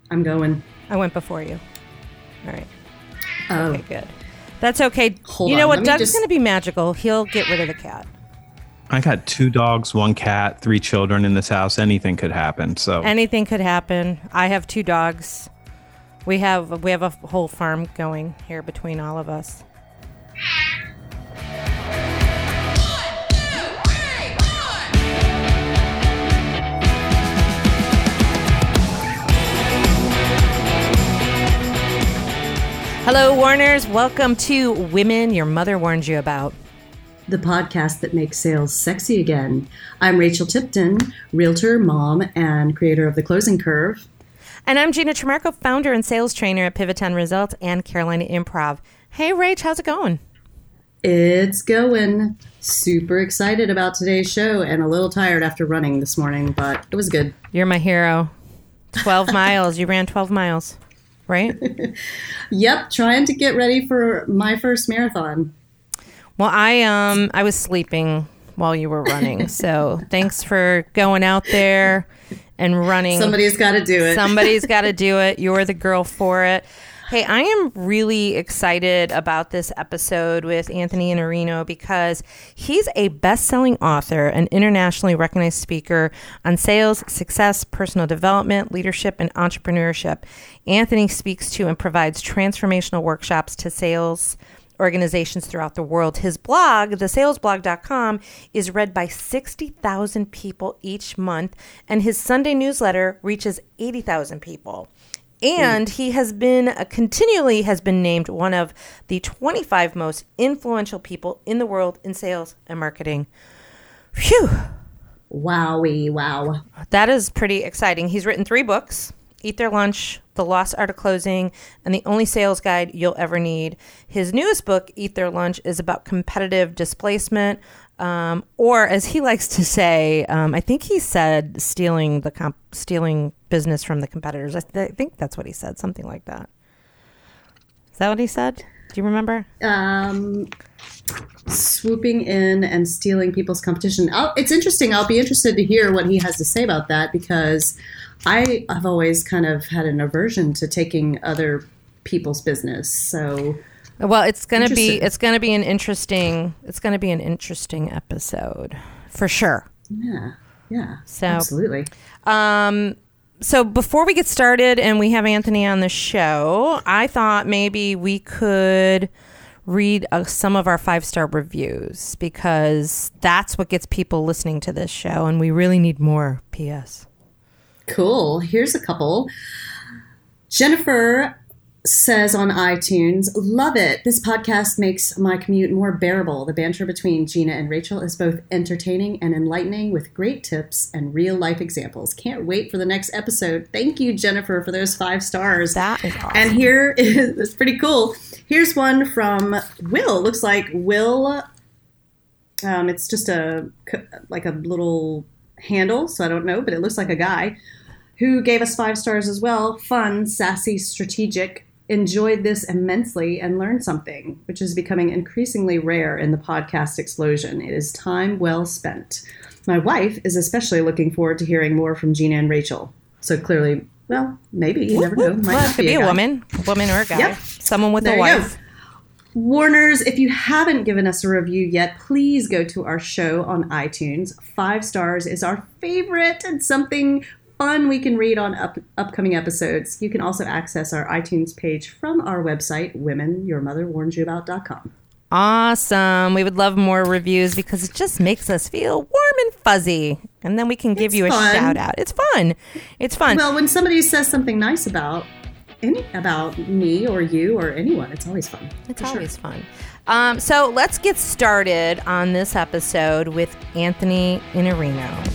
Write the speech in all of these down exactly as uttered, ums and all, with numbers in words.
I'm going. I went before you. All right. Oh. Okay, good. That's okay. Hold you know on, what? let me Doug's just- going to be magical. He'll get rid of the cat. I got two dogs, one cat, three children in this house. Anything could happen. So Anything could happen. I have two dogs. We have we have a whole farm going here between all of us. Hello, Warners. Welcome to Women Your Mother Warned You About. The podcast that makes sales sexy again. I'm Rachel Tipton, realtor, mom, and creator of The Closing Curve. And I'm Gina Tremarco, founder and sales trainer at Pivot ten Results and Carolina Improv. Hey, Rach, how's it going? It's going. Super excited about today's show and a little tired after running this morning, but it was good. You're my hero. twelve miles. You ran twelve miles, right? Yep, trying to get ready for my first marathon. Well, I um I was sleeping while you were running, so thanks for going out there and running. Somebody's got to do it. Somebody's got to do it. You're the girl for it. Hey, I am really excited about this episode with Anthony Iannarino because he's a best-selling author, an internationally recognized speaker on sales, success, personal development, leadership, and entrepreneurship. Anthony speaks to and provides transformational workshops to sales organizations throughout the world. His blog, the sales blog dot com, is read by sixty thousand people each month, and his Sunday newsletter reaches eighty thousand people. And he has been uh, continually has been named one of the twenty-five most influential people in the world in sales and marketing. Phew. Wowie, wow. That is pretty exciting. He's written three books: Eat Their Lunch, The Lost Art of Closing, and The Only Sales Guide You'll Ever Need. His newest book, Eat Their Lunch, is about competitive displacement, um, or as he likes to say, um, I think he said stealing the comp- stealing business from the competitors. I, th- I think that's what he said, something like that. Is that what he said? Do you remember? Um, swooping in and stealing people's competition. I'll, it's interesting. I'll be interested to hear what he has to say about that because I have always kind of had an aversion to taking other people's business. So, well, it's gonna be Interesting. it's gonna be an interesting it's gonna be an interesting episode for sure. yeah, yeah, So- absolutely. Um, so before we get started and we have Anthony on the show, I thought maybe we could read uh, some of our five-star reviews because that's what gets people listening to this show, and we really need more. P S. Cool. Here's a couple. Jennifer says on iTunes, love it. This podcast makes my commute more bearable. The banter between Gina and Rachel is both entertaining and enlightening with great tips and real life examples. Can't wait for the next episode. Thank you, Jennifer, for those five stars. That is awesome. And here is, it's pretty cool. Here's one from Will. Looks like Will, um, it's just a, like a little handle, so I don't know, but it looks like a guy who gave us five stars as well. Fun, sassy, strategic. Enjoyed this immensely and learned something, which is becoming increasingly rare in the podcast explosion. It is time well spent. My wife is especially looking forward to hearing more from Gina and Rachel. So clearly, well, maybe, you never know. Might Well, not it could be a guy. woman, a woman or a guy, Yep. someone with There a you wife. go. Warners, if you haven't given us a review yet, please go to our show on iTunes. Five stars is our favorite and something fun we can read on up, upcoming episodes. You can also access our iTunes page from our website, women your mother warns you about dot com. Awesome. We would love more reviews because it just makes us feel warm and fuzzy. And then we can give It's you a fun. shout out. It's fun. It's fun. Well, when somebody says something nice about any about me or you or anyone, it's always fun. It's for sure. always fun. Um, so let's get started on this episode with Anthony Iannarino.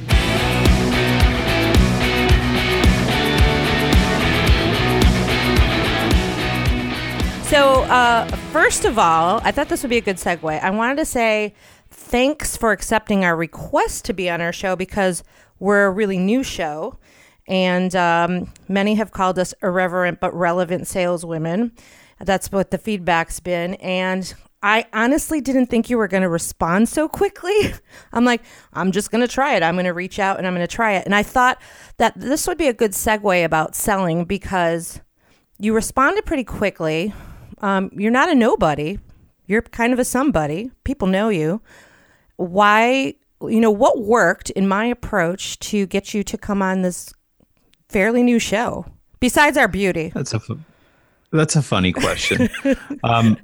So uh, first of all, I thought this would be a good segue. I wanted to say thanks for accepting our request to be on our show because we're a really new show. And um, many have called us irreverent but relevant saleswomen. That's what the feedback's been. And I honestly didn't think you were going to respond so quickly. I'm like, I'm just going to try it. I'm going to reach out and I'm going to try it. And I thought that this would be a good segue about selling because you responded pretty quickly. Um, you're not a nobody. You're kind of a somebody. People know you. Why, you know, what worked in my approach to get you to come on this fairly new show besides our beauty? That's a, that's a funny question. um,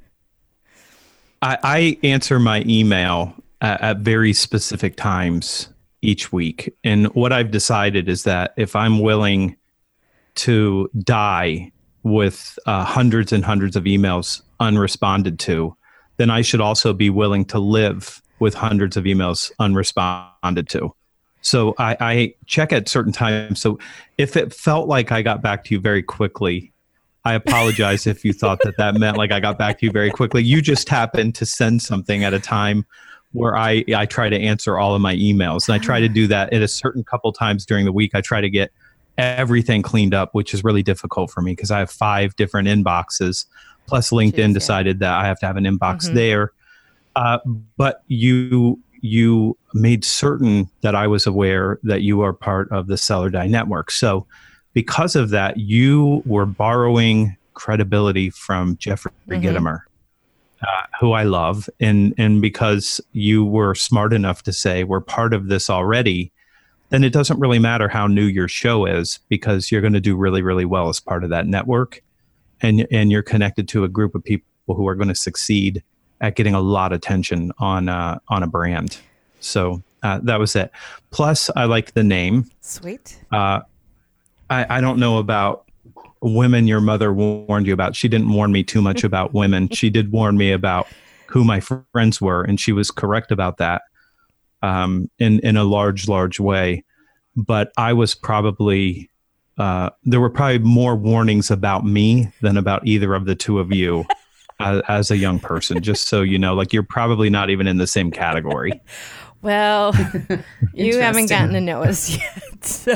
I, I answer my email at, at very specific times each week. And what I've decided is that if I'm willing to die with uh, hundreds and hundreds of emails unresponded to, then I should also be willing to live with hundreds of emails unresponded to. So I, I check at certain times. So if it felt like I got back to you very quickly, I apologize if you thought that that meant like I got back to you very quickly. You just happened to send something at a time where I, I try to answer all of my emails. And I try to do that at a certain couple times during the week. I try to get everything cleaned up, which is really difficult for me because I have five different inboxes. Plus LinkedIn Jeez, decided yeah. that I have to have an inbox mm-hmm. there. Uh, but you you made certain that I was aware that you are part of the Seller Die Network. So because of that, you were borrowing credibility from Jeffrey mm-hmm. Gitomer, uh, who I love. And, and because you were smart enough to say, we're part of this already, then it doesn't really matter how new your show is because you're going to do really, really well as part of that network. And, and you're connected to a group of people who are going to succeed at getting a lot of attention on, uh, on a brand. So uh, that was it. Plus, I like the name. Sweet. Uh, I, I don't know about women your mother warned you about. She didn't warn me too much about women. She did warn me about who my friends were, and she was correct about that um, in, in a large, large way. But I was probably, uh, there were probably more warnings about me than about either of the two of you uh, as a young person, just so you know, like you're probably not even in the same category. Well, you haven't gotten to know us yet. So.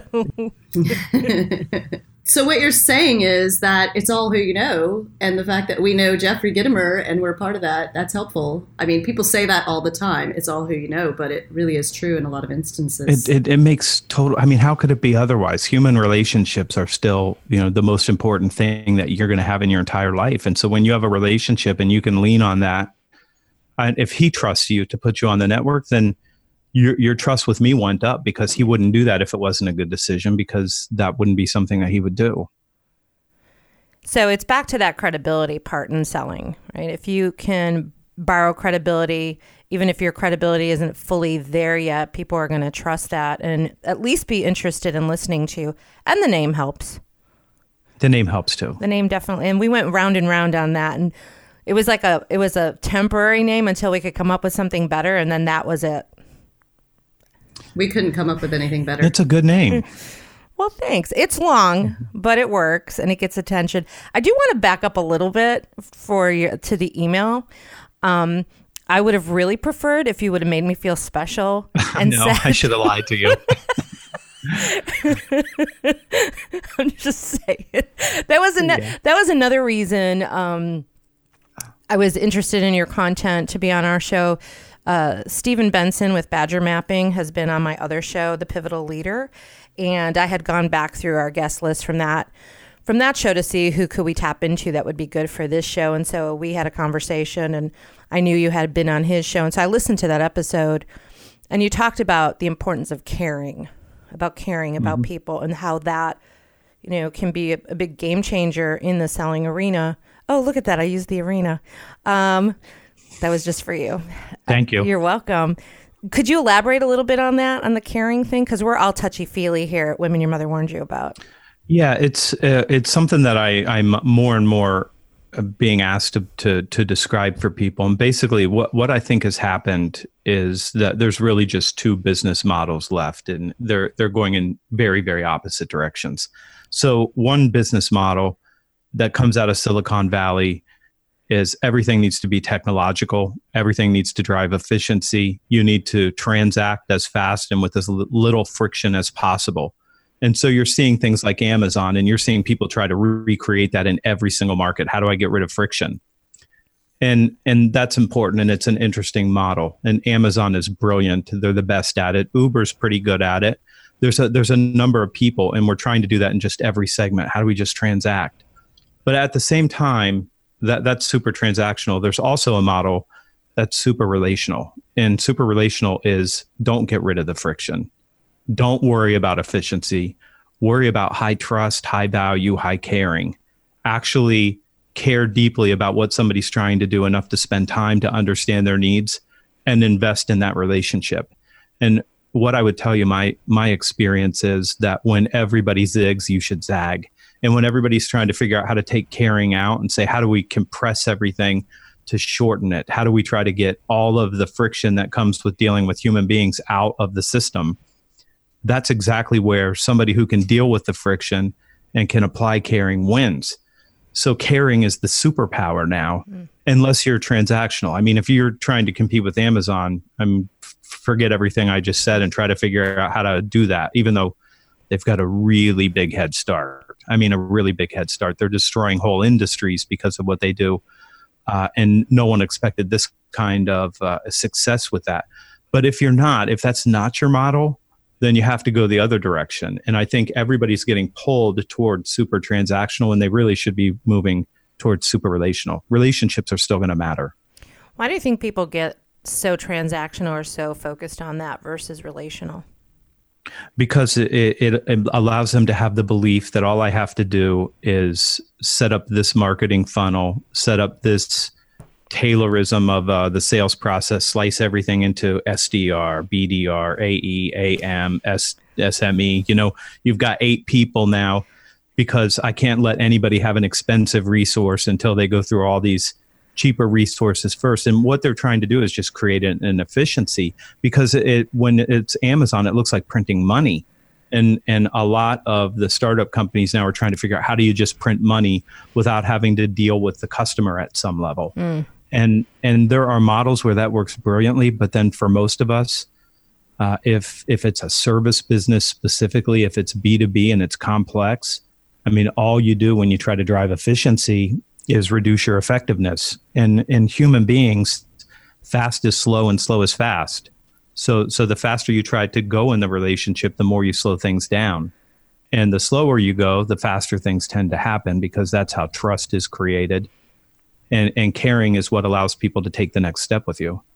So what you're saying is that it's all who you know, and the fact that we know Jeffrey Gitomer and we're part of that, that's helpful. I mean, people say that all the time. It's all who you know, but it really is true in a lot of instances. It, it, it makes total, I mean, how could it be otherwise? Human relationships are still, you know, the most important thing that you're going to have in your entire life. And so when you have a relationship and you can lean on that, and if he trusts you to put you on the network, then Your, your trust with me went up because he wouldn't do that if it wasn't a good decision, because that wouldn't be something that he would do. So it's back to that credibility part in selling, right? If you can borrow credibility, even if your credibility isn't fully there yet, people are going to trust that and at least be interested in listening to you. And the name helps. The name helps too. The name definitely. And we went round and round on that. And it was like a, it was a temporary name until we could come up with something better. And then that was it. We couldn't come up with anything better. It's a good name. Well, thanks. It's long, but it works and it gets attention. I do want to back up a little bit for you to the email. Um, I would have really preferred if you would have made me feel special. And no, said, I should have lied to you. I'm just saying. That was an- yeah. that was another reason um, I was interested in your content to be on our show. Uh, Stephen Benson with Badger Mapping has been on my other show, The Pivotal Leader, and I had gone back through our guest list from that from that show to see who could we tap into that would be good for this show. And so we had a conversation, and I knew you had been on his show, and so I listened to that episode, and you talked about the importance of caring, about caring about mm-hmm. people, and how that, you know, can be a, a big game changer in the selling arena. Oh, look at that! I used the arena. Um, That was just for you. Thank you. You're welcome. Could you elaborate a little bit on that, on the caring thing? Because we're all touchy-feely here at Women Your Mother Warned You About. Yeah, it's uh, it's something that I, I'm more and more being asked to, to to describe for people. And basically what, what I think has happened is that there's really just two business models left, and they're they're going in very, very opposite directions. So one business model that comes out of Silicon Valley is everything needs to be technological. Everything needs to drive efficiency. You need to transact as fast and with as little friction as possible. And so you're seeing things like Amazon, and you're seeing people try to re- recreate that in every single market. How do I get rid of friction? And and that's important, and it's an interesting model. And Amazon is brilliant. They're the best at it. Uber's pretty good at it. There's a there's a number of people, and we're trying to do that in just every segment. How do we just transact? But at the same time, that that's super transactional. There's also a model that's super relational. And super relational is don't get rid of the friction. Don't worry about efficiency. Worry about high trust, high value, high caring. Actually care deeply about what somebody's trying to do, enough to spend time to understand their needs and invest in that relationship. And what I would tell you, my my experience is that when everybody zigs, you should zag. And when everybody's trying to figure out how to take caring out and say, how do we compress everything to shorten it? How do we try to get all of the friction that comes with dealing with human beings out of the system? That's exactly where somebody who can deal with the friction and can apply caring wins. So caring is the superpower now, mm. unless you're transactional. I mean, if you're trying to compete with Amazon, I mean, forget everything I just said and try to figure out how to do that, even though they've got a really big head start. I mean, a really big head start. They're destroying whole industries because of what they do. Uh, and no one expected this kind of uh, success with that. But if you're not, if that's not your model, then you have to go the other direction. And I think everybody's getting pulled toward super transactional, and they really should be moving towards super relational. Relationships are still going to matter. Why do you think people get so transactional or so focused on that versus relational? Because it, it, it allows them to have the belief that all I have to do is set up this marketing funnel, set up this Taylorism of uh, the sales process, slice everything into S D R, B D R, A E, A M, S, S M E. You know, you've got eight people now because I can't let anybody have an expensive resource until they go through all these cheaper resources first. And what they're trying to do is just create an, an efficiency, because it when it's Amazon, it looks like printing money. And and a lot of the startup companies now are trying to figure out how do you just print money without having to deal with the customer at some level. Mm. And and there are models where that works brilliantly, but then for most of us, uh, if if it's a service business specifically, if it's B two B and it's complex, I mean, all you do when you try to drive efficiency is reduce your effectiveness. And in human beings, fast is slow and slow is fast. So so the faster you try to go in the relationship, the more you slow things down. And the slower you go, the faster things tend to happen, because that's how trust is created. And and caring is what allows people to take the next step with you.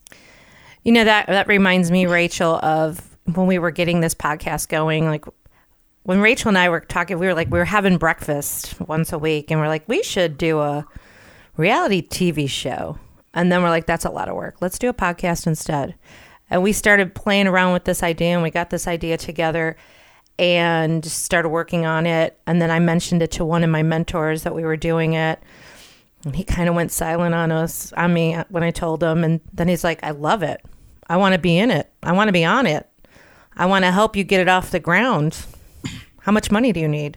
You know, that that reminds me, Rachel, of when we were getting this podcast going. Like when Rachel and I were talking, we were like, we were having breakfast once a week, and we're like, we should do a reality T V show. And then we're like, that's a lot of work. Let's do a podcast instead. And we started playing around with this idea, and we got this idea together and started working on it. And then I mentioned it to one of my mentors that we were doing it. And he kind of went silent on us, on me when I told him. And then he's like, I love it. I want to be in it. I want to be on it. I want to help you get it off the ground. How much money do you need?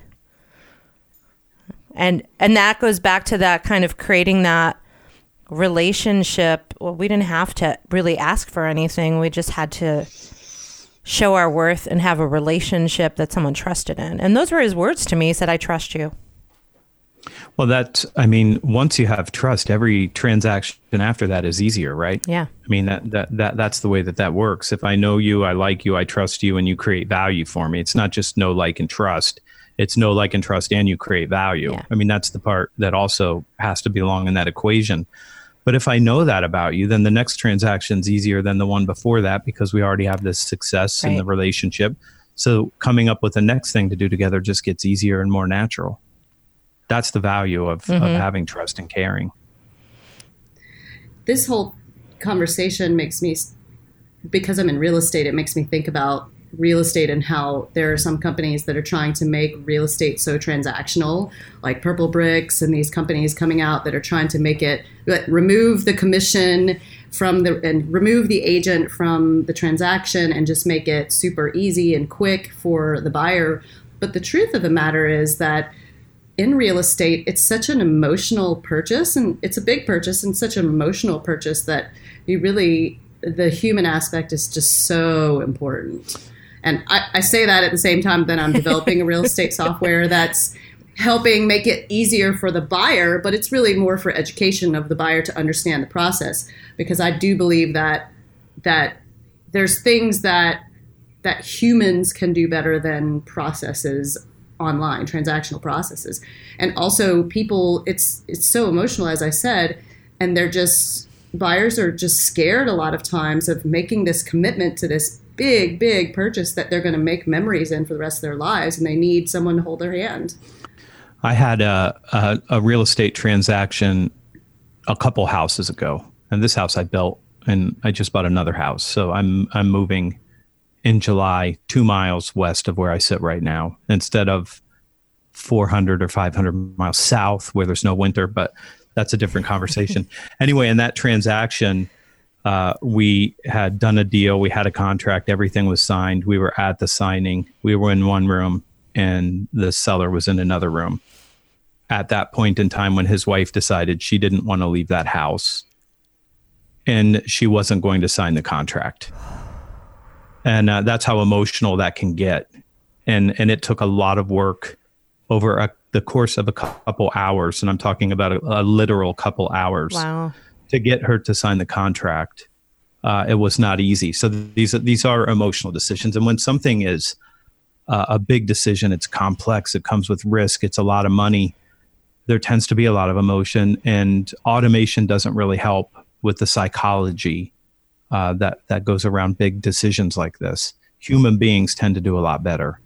And and that goes back to that kind of creating that relationship. Well, we didn't have to really ask for anything. We just had to show our worth and have a relationship that someone trusted in. And those were his words to me. He said, I trust you. Well, that, I mean, once you have trust, every transaction after that is easier, right? Yeah. I mean, that, that, that, that's the way that that works. If I know you, I like you, I trust you, and you create value for me. It's not just know, like, and trust. It's know, like, and trust, and you create value. Yeah. I mean, that's the part that also has to belong in that equation. But if I know that about you, then the next transaction is easier than the one before that, because we already have this success right. in the relationship. So coming up with the next thing to do together just gets easier and more natural. That's the value of, mm-hmm. of having trust and caring. This whole conversation makes me, because I'm in real estate, it makes me think about real estate and how there are some companies that are trying to make real estate so transactional, like Purple Bricks and these companies coming out that are trying to make it, remove the commission from the, and remove the agent from the transaction and just make it super easy and quick for the buyer. But the truth of the matter is that in real estate, it's such an emotional purchase, and it's a big purchase and such an emotional purchase that you really, the human aspect is just so important. And I, I say that at the same time that I'm developing a real estate software that's helping make it easier for the buyer, but it's really more for education of the buyer to understand the process. Because I do believe that that there's things that that humans can do better than processes online, transactional processes. And also people, it's it's so emotional, as I said, and they're just, buyers are just scared a lot of times of making this commitment to this big, big purchase that they're going to make memories in for the rest of their lives, and they need someone to hold their hand. I had a, a, a real estate transaction a couple houses ago, and this house I built, and I just bought another house. So I'm I'm moving in July two miles west of where I sit right now, instead of four hundred or five hundred miles south where there's no winter, but that's a different conversation. Anyway, in that transaction, uh, we had done a deal. We had a contract. Everything was signed. We were at the signing. We were in one room, and the seller was in another room. At that point in time, when his wife decided she didn't want to leave that house and she wasn't going to sign the contract. And uh, that's how emotional that can get. And and it took a lot of work over a, the course of a couple hours. And I'm talking about a, a literal couple hours. Wow. To get her to sign the contract. Uh, it was not easy. So these, these are emotional decisions. And when something is uh, a big decision, it's complex, it comes with risk, it's a lot of money, there tends to be a lot of emotion, and automation doesn't really help with the psychology uh, that, that goes around big decisions like this. Human beings tend to do a lot better.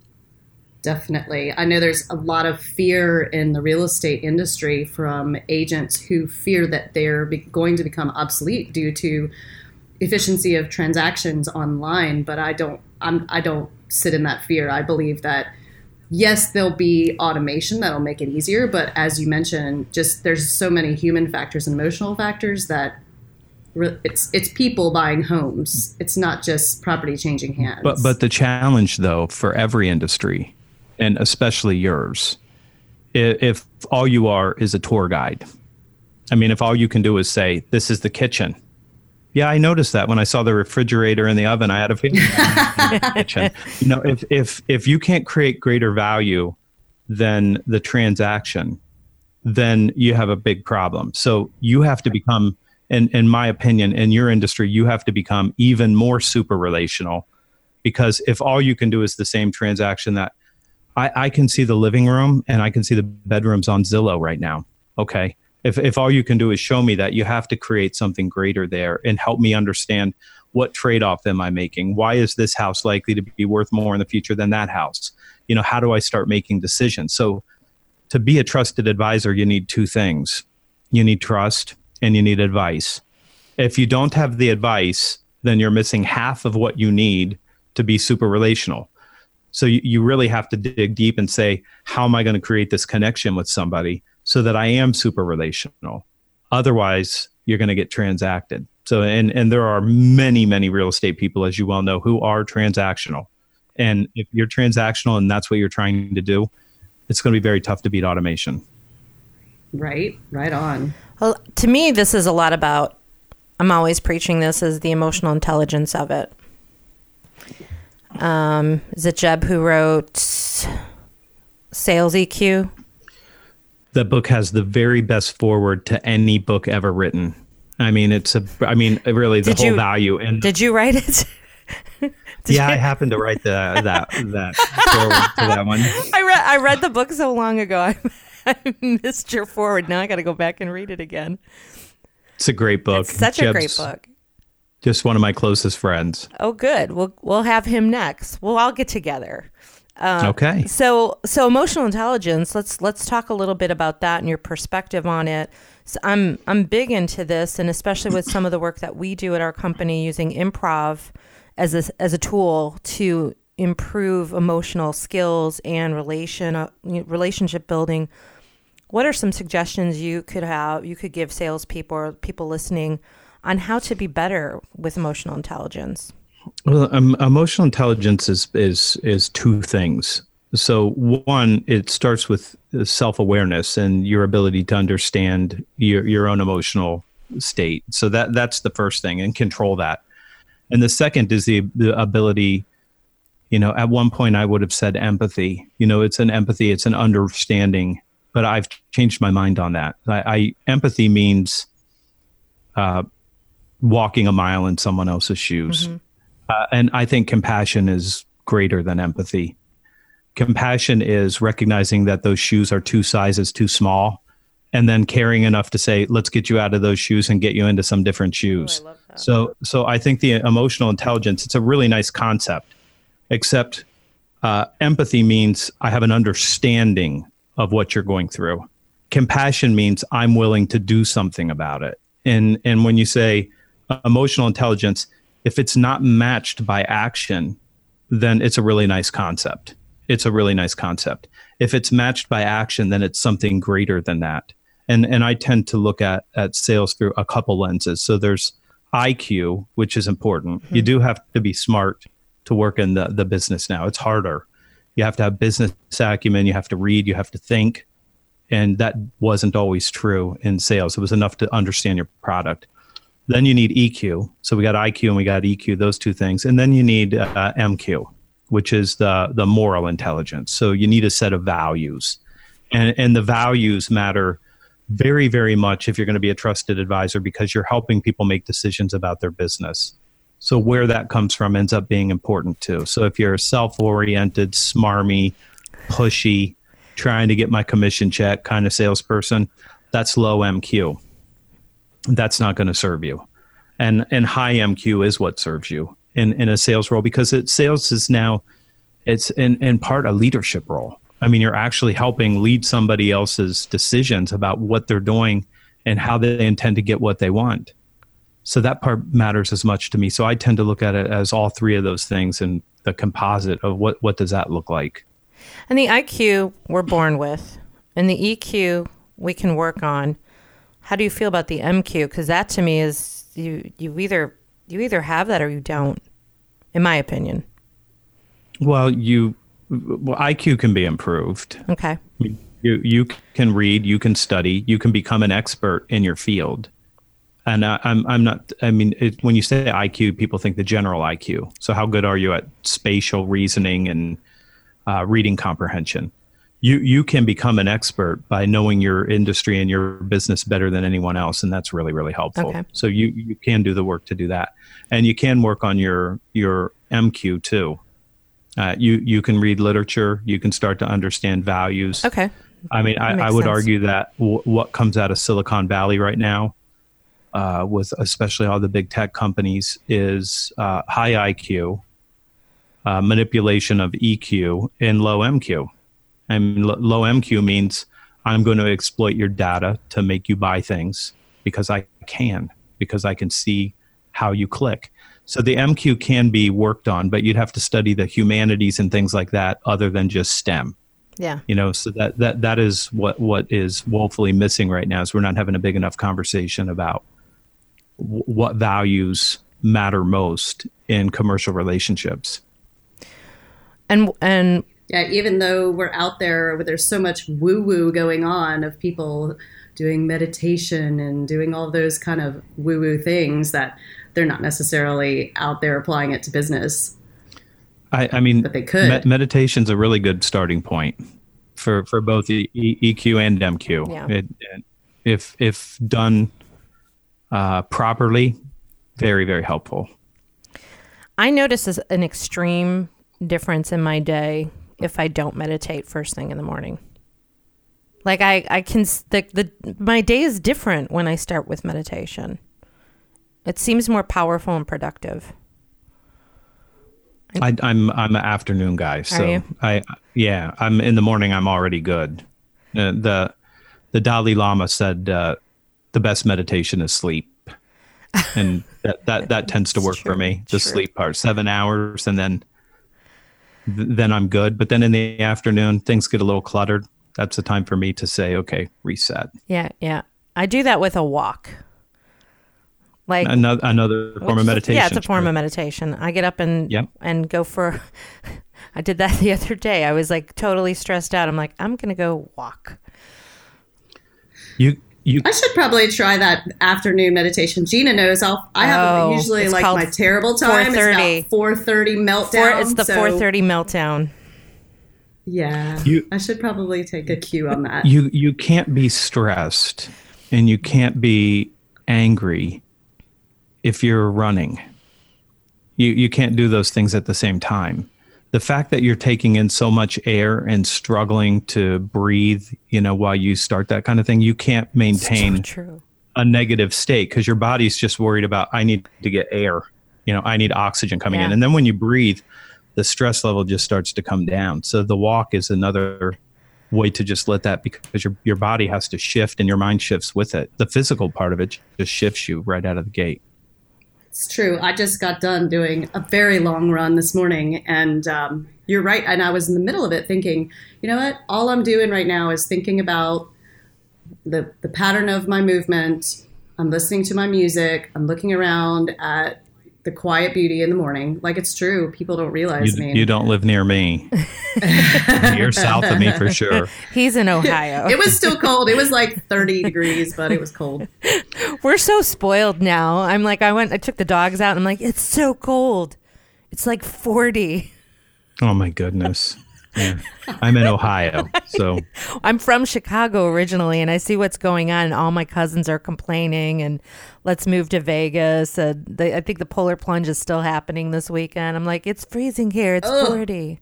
Definitely. I know there's a lot of fear in the real estate industry from agents who fear that they're be- going to become obsolete due to efficiency of transactions online. But I don't, I'm, I don't sit in that fear. I believe that, yes, there'll be automation that'll make it easier. But as you mentioned, just there's so many human factors and emotional factors that re- it's it's people buying homes. It's not just property changing hands. But but the challenge, though, for every industry, and especially yours, if, if all you are is a tour guide, I mean, if all you can do is say, this is the kitchen. Yeah, I noticed that when I saw the refrigerator and the oven, I had a feeling in the kitchen. You know, if if if you can't create greater value than the transaction, then you have a big problem. So you have to become, in, in my opinion, in your industry, you have to become even more super relational, because if all you can do is the same transaction, that I, I can see the living room and I can see the bedrooms on Zillow right now. Okay. If if all you can do is show me that, you have to create something greater there and help me understand, what trade-off am I making? Why is this house likely to be worth more in the future than that house? You know, how do I start making decisions? So to be a trusted advisor, you need two things. You need trust and you need advice. If you don't have the advice, then you're missing half of what you need to be super relational. So you, you really have to dig deep and say, how am I going to create this connection with somebody so that I am super relational? Otherwise, you're going to get transacted. So, and, and there are many, many real estate people, as you well know, who are transactional. And if you're transactional and that's what you're trying to do, it's going to be very tough to beat automation. Right, right on. Well, to me, this is a lot about, I'm always preaching this, is the emotional intelligence of it. Um, is it Jeb who wrote Sales E Q? The book has the very best forward to any book ever written. I mean, it's a, I mean, really the Did whole you- value. And Did you write it? yeah, I happened to write the, that, that forward to that one. I read I read the book so long ago. I, I missed your forward. Now I got to go back and read it again. It's a great book. It's such a great Jeb's book. Just one of my closest friends. Oh, good. We'll we'll have him next. We'll all get together. Uh, Okay. So so emotional intelligence. Let's let's talk a little bit about that and your perspective on it. So I'm I'm big into this, and especially with some of the work that we do at our company using improv as a, as a tool to improve emotional skills and relation uh, relationship building. What are some suggestions you could have you could give salespeople or people listening on how to be better with emotional intelligence? Well, um, emotional intelligence is is is two things. So one, it starts with self-awareness and your ability to understand your your own emotional state. So that that's the first thing, and control that. And the second is the, the ability, You know, at one point I would have said empathy. You know, it's an empathy, it's an understanding, but I've changed my mind on that. I, I empathy means uh, walking a mile in someone else's shoes. Mm-hmm. Uh, and I think compassion is greater than empathy. Compassion is recognizing that those shoes are two sizes too small, and then caring enough to say, let's get you out of those shoes and get you into some different shoes. Oh, I love that. So, so I think the emotional intelligence, it's a really nice concept, except uh, empathy means I have an understanding of what you're going through. Compassion means I'm willing to do something about it. And, and when you say uh, emotional intelligence, if it's not matched by action, then it's a really nice concept. It's a really nice concept. If it's matched by action, then it's something greater than that. And and I tend to look at, at sales through a couple lenses. So there's I Q, which is important. Mm-hmm. You do have to be smart to work in the, the business now. It's harder. You have to have business acumen. You have to read. You have to think. And that wasn't always true in sales. It was enough to understand your product. Then you need E Q. So we got I Q and we got E Q, those two things. And then you need uh, M Q, which is the the moral intelligence. So you need a set of values. And, and the values matter very, very much if you're going to be a trusted advisor, because you're helping people make decisions about their business. So where that comes from ends up being important too. So if you're a self-oriented, smarmy, pushy, trying to get my commission check kind of salesperson, that's low M Q. That's not going to serve you. And and high M Q is what serves you in, in a sales role, because it, sales is now, it's in, in part a leadership role. I mean, you're actually helping lead somebody else's decisions about what they're doing and how they intend to get what they want. So that part matters as much to me. So I tend to look at it as all three of those things and the composite of what, what does that look like? And the I Q we're born with, and the E Q we can work on. How do you feel about the M Q? Because that to me is you you either you either have that or you don't, in my opinion. Well, you well, I Q can be improved. Okay. You you can read, you can study, you can become an expert in your field. And I, I'm I'm not. I mean, it, when you say I Q, people think the general I Q. So how good are you at spatial reasoning and uh, reading comprehension? You you can become an expert by knowing your industry and your business better than anyone else, and that's really, really helpful. Okay. So you, you can do the work to do that. And you can work on your your M Q too. Uh, you you can read literature. You can start to understand values. Okay. I mean, I, I would sense. argue that w- what comes out of Silicon Valley right now, uh, with especially all the big tech companies, is uh, high I Q, uh, manipulation of E Q, and low M Q. I mean, l- low M Q means I'm going to exploit your data to make you buy things because I can, because I can see how you click. So the M Q can be worked on, but you'd have to study the humanities and things like that other than just STEM. Yeah. You know, so that, that, that is what, what is woefully missing right now, is we're not having a big enough conversation about w- what values matter most in commercial relationships. And, and, Yeah, even though we're out there where there's so much woo-woo going on of people doing meditation and doing all those kind of woo-woo things, that they're not necessarily out there applying it to business. I, I mean, but they could. Me- meditation's a really good starting point for, for both E- E Q and M Q. Yeah. It, it, if if done uh, properly, very, very helpful. I notice an extreme difference in my day if I don't meditate first thing in the morning. Like I, I can, the, the, my day is different when I start with meditation. It seems more powerful and productive. I, I'm, I'm an afternoon guy. So I, yeah, I'm in the morning. I'm already good. Uh, the, the Dalai Lama said, uh, the best meditation is sleep. And that, that, that tends to work true. for me. The True. sleep part, seven hours. And then, then I'm good. But then in the afternoon, things get a little cluttered. That's the time for me to say, okay, reset. Yeah, yeah. I do that with a walk. Like another another form of meditation. Yeah, it's a form of meditation. I get up and yep. and go for. I did that the other day. I was like totally stressed out. I'm like, I'm gonna go walk. You You, I should probably try that afternoon meditation. Gina knows I'll, I have Oh, usually it's like called my terrible time. four thirty. It's about four thirty meltdown. Four, it's the so, four thirty meltdown. Yeah. You- I should probably take a cue on that. you you can't be stressed and you can't be angry if you're running. You you can't do those things at the same time. The fact that you're taking in so much air and struggling to breathe, you know, while you start that kind of thing, you can't maintain True. a negative state because your body's just worried about, I need to get air, you know, I need oxygen coming Yeah. in. And then when you breathe, the stress level just starts to come down. So the walk is another way to just let that, because your your body has to shift and your mind shifts with it. The physical part of it just shifts you right out of the gate. It's true. I just got done doing a very long run this morning, and um, you're right. And I was in the middle of it thinking, you know what? All I'm doing right now is thinking about the the pattern of my movement. I'm listening to my music. I'm looking around at the quiet beauty in the morning. Like, it's true. People don't realize You, me. you don't live near me. You're south of me for sure. He's in Ohio. It was still cold. It was like thirty degrees, but it was cold. We're so spoiled now. I'm like, I went, I took the dogs out and I'm like, it's so cold. It's like forty. Oh my goodness. Yeah. I'm in Ohio, so I'm from Chicago originally, and I see what's going on. And all my cousins are complaining, and let's move to Vegas. Uh, they, I think the polar plunge is still happening this weekend. I'm like, it's freezing here. It's Ugh. forty.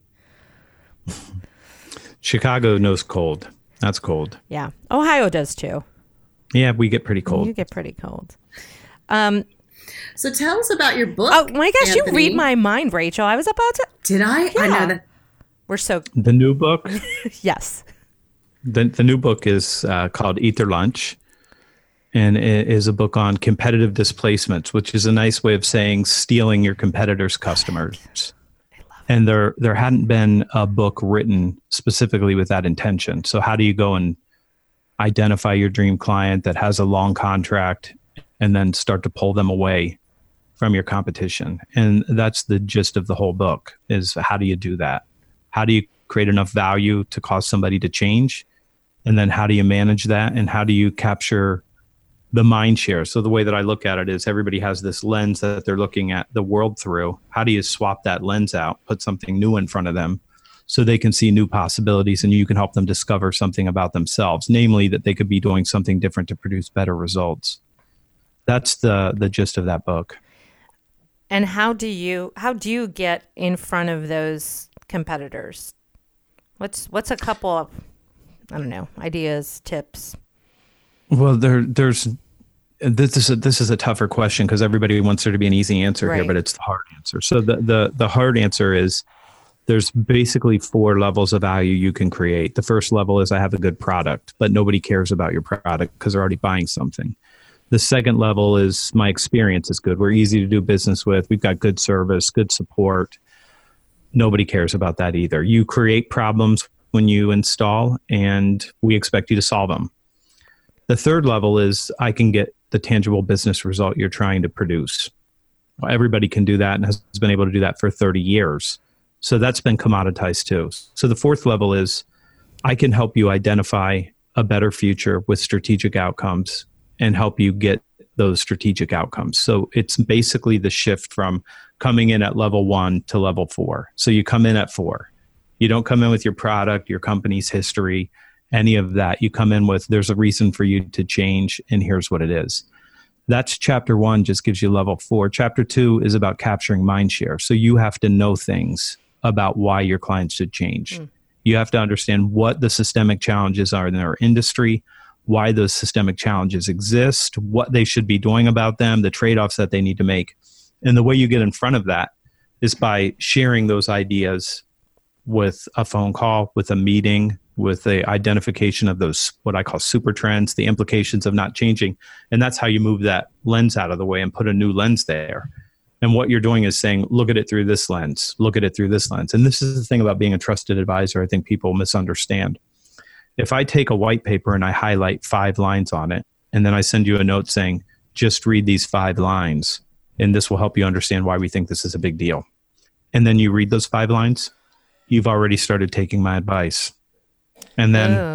Chicago knows cold. That's cold. Yeah, Ohio does too. Yeah, we get pretty cold. You get pretty cold. Um. So tell us about your book. Oh my gosh, you Anthony. read my mind, Rachel. I was about to. Did I? I Yeah. know that. We're so The new book, yes. the, the new book is uh, called Eat Their Lunch, and it is a book on competitive displacements, which is a nice way of saying stealing your competitors' customers. And there there hadn't been a book written specifically with that intention. So how do you go and identify your dream client that has a long contract and then start to pull them away from your competition? And that's the gist of the whole book, is how do you do that? How do you create enough value to cause somebody to change? And then how do you manage that? And how do you capture the mind share? So the way that I look at it is everybody has this lens that they're looking at the world through. How do you swap that lens out, put something new in front of them so they can see new possibilities, and you can help them discover something about themselves, namely that they could be doing something different to produce better results. That's the the gist of that book. And how do you how do you get in front of those competitors? What's what's a couple of, I don't know, ideas, tips? Well, there there's this is a, this is a tougher question because everybody wants there to be an easy answer here, Right. but it's the hard answer. So the the the hard answer is there's basically four levels of value you can create. The first level is I have a good product, but nobody cares about your product because they're already buying something. The second level is my experience is good. We're easy to do business with. We've got good service, good support. Nobody cares about that either. You create problems when you install, and we expect you to solve them. The third level is I can get the tangible business result you're trying to produce. Well, everybody can do that and has been able to do that for thirty years. So that's been commoditized too. So the fourth level is I can help you identify a better future with strategic outcomes and help you get those strategic outcomes. So it's basically the shift from coming in at level one to level four. So you come in at four. You don't come in with your product, your company's history, any of that. You come in with, there's a reason for you to change, and here's what it is. That's chapter one, just gives you level four. Chapter two is about capturing mind share. So you have to know things about why your clients should change. Mm. You have to understand what the systemic challenges are in their industry, why those systemic challenges exist, what they should be doing about them, the trade-offs that they need to make. And the way you get in front of that is by sharing those ideas with a phone call, with a meeting, with the identification of those, what I call super trends, the implications of not changing. And that's how you move that lens out of the way and put a new lens there. And what you're doing is saying, look at it through this lens, look at it through this lens. And this is the thing about being a trusted advisor I think people misunderstand. If I take a white paper and I highlight five lines on it, and then I send you a note saying, just read these five lines, and this will help you understand why we think this is a big deal. And then you read those five lines, you've already started taking my advice. And then Oh.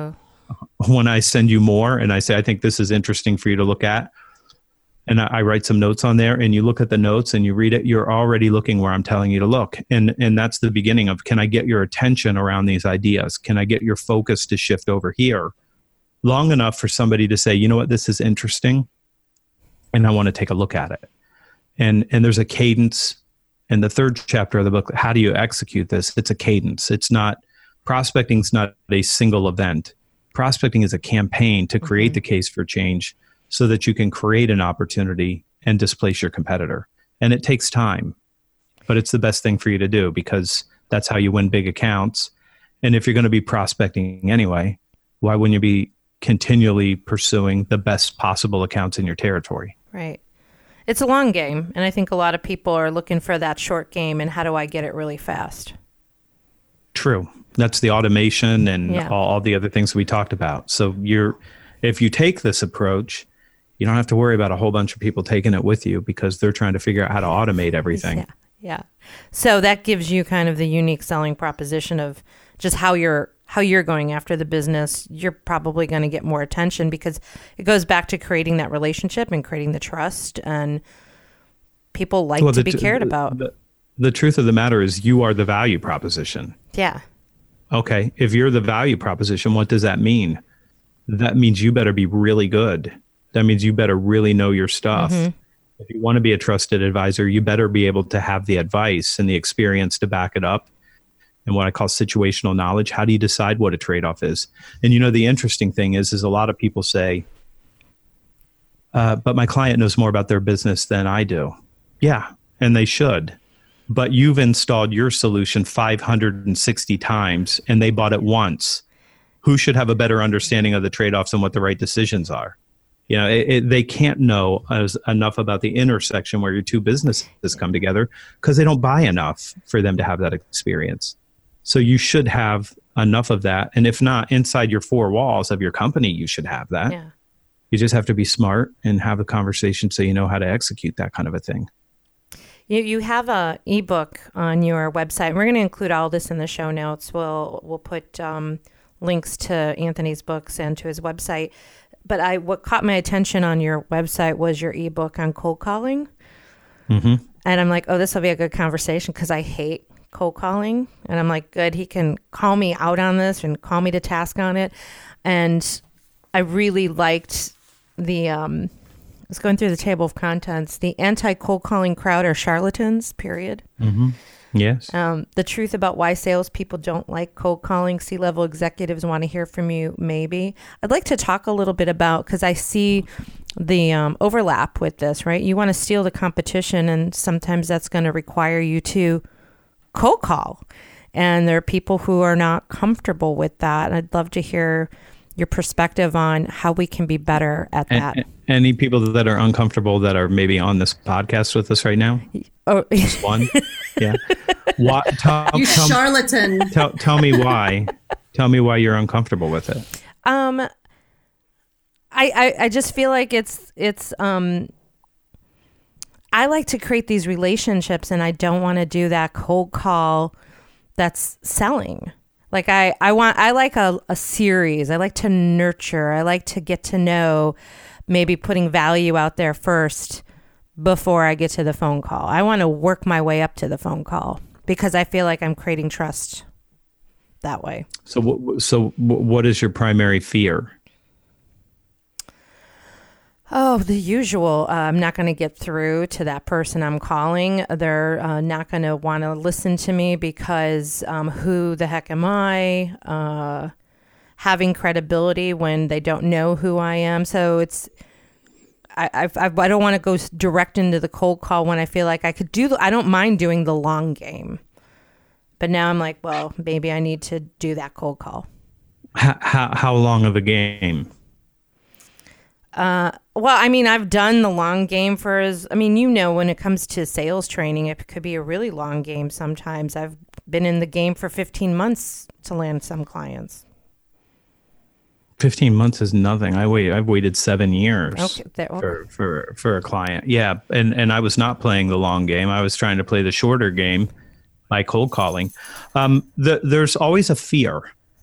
when I send you more and I say, I think this is interesting for you to look at, and I, I write some notes on there, and you look at the notes and you read it, you're already looking where I'm telling you to look. And, and that's the beginning of, can I get your attention around these ideas? Can I get your focus to shift over here long enough for somebody to say, you know what, this is interesting, and I want to take a look at it. And, and there's a cadence. In the third chapter of the book, how do you execute this? It's a cadence. It's not, prospecting is not a single event. Prospecting is a campaign to create mm-hmm. the case for change so that you can create an opportunity and displace your competitor. And it takes time, but it's the best thing for you to do because that's how you win big accounts. And if you're going to be prospecting anyway, why wouldn't you be continually pursuing the best possible accounts in your territory? Right. It's a long game, and I think a lot of people are looking for that short game, and how do I get it really fast? True. That's the automation and yeah. all, all the other things we talked about. So you're, if you take this approach, you don't have to worry about a whole bunch of people taking it with you because they're trying to figure out how to automate everything. Yeah. Yeah. So that gives you kind of the unique selling proposition of just how you're how you're going after the business. You're probably going to get more attention because it goes back to creating that relationship and creating the trust, and people like well, to be t- cared about. The, the truth of the matter is you are the value proposition. Yeah. Okay. If you're the value proposition, what does that mean? That means you better be really good. That means you better really know your stuff. Mm-hmm. If you want to be a trusted advisor, you better be able to have the advice and the experience to back it up. And what I call situational knowledge. How do you decide what a trade-off is? And you know, the interesting thing is, is a lot of people say, uh, but my client knows more about their business than I do. Yeah, and they should. But you've installed your solution five hundred sixty times and they bought it once. Who should have a better understanding of the trade-offs and what the right decisions are? You know, it, it, they can't know as, enough about the intersection where your two businesses come together because they don't buy enough for them to have that experience. So you should have enough of that. And if not, inside your four walls of your company, you should have that. Yeah. You just have to be smart and have a conversation so you know how to execute that kind of a thing. You you have a ebook on your website. We're going to include all this in the show notes. We'll we'll put um, links to Anthony's books and to his website. But I what caught my attention on your website was your ebook on cold calling. Mm-hmm. And I'm like, oh, this will be a good conversation because I hate cold calling. And I'm like, good, he can call me out on this and call me to task on it. And I really liked the, um, I was going through the table of contents, the anti-cold calling crowd are charlatans, period. Mm-hmm. Yes. Um, the truth about why salespeople don't like cold calling, C-level executives want to hear from you, maybe. I'd like to talk a little bit about, because I see the um, overlap with this, right? You want to steal the competition, and sometimes that's going to require you to cold call. And there are people who are not comfortable with that. I'd love to hear your perspective on how we can be better at that. And, any people that are uncomfortable that are maybe on this podcast with us right now? Oh, just one. Yeah. Why, tell, you tell, charlatan. Tell, tell me why. Tell me why you're uncomfortable with it. Um, I, I, I just feel like it's, it's, um, I like to create these relationships, and I don't want to do that cold call that's selling. Like I, I want, I like a, a series. I like to nurture. I like to get to know, maybe putting value out there first before I get to the phone call. I want to work my way up to the phone call because I feel like I'm creating trust that way. So, so what is your primary fear? Oh, the usual. Uh, I'm not going to get through to that person I'm calling. They're uh, not going to want to listen to me because um, who the heck am I? Uh, having credibility when they don't know who I am. So it's, I, I've, I've, I don't want to go direct into the cold call when I feel like I could do, the, I don't mind doing the long game. But now I'm like, well, maybe I need to do that cold call. How, how, how long of a game? Uh, well, I mean, I've done the long game for as, I mean, you know, when it comes to sales training, it could be a really long game sometimes. I've been in the game for fifteen months to land some clients. fifteen months is nothing. I wait, I've waited seven years okay, there, okay. for, for, for a client. Yeah. And, and I was not playing the long game. I was trying to play the shorter game by cold calling. Um, the, there's always a fear.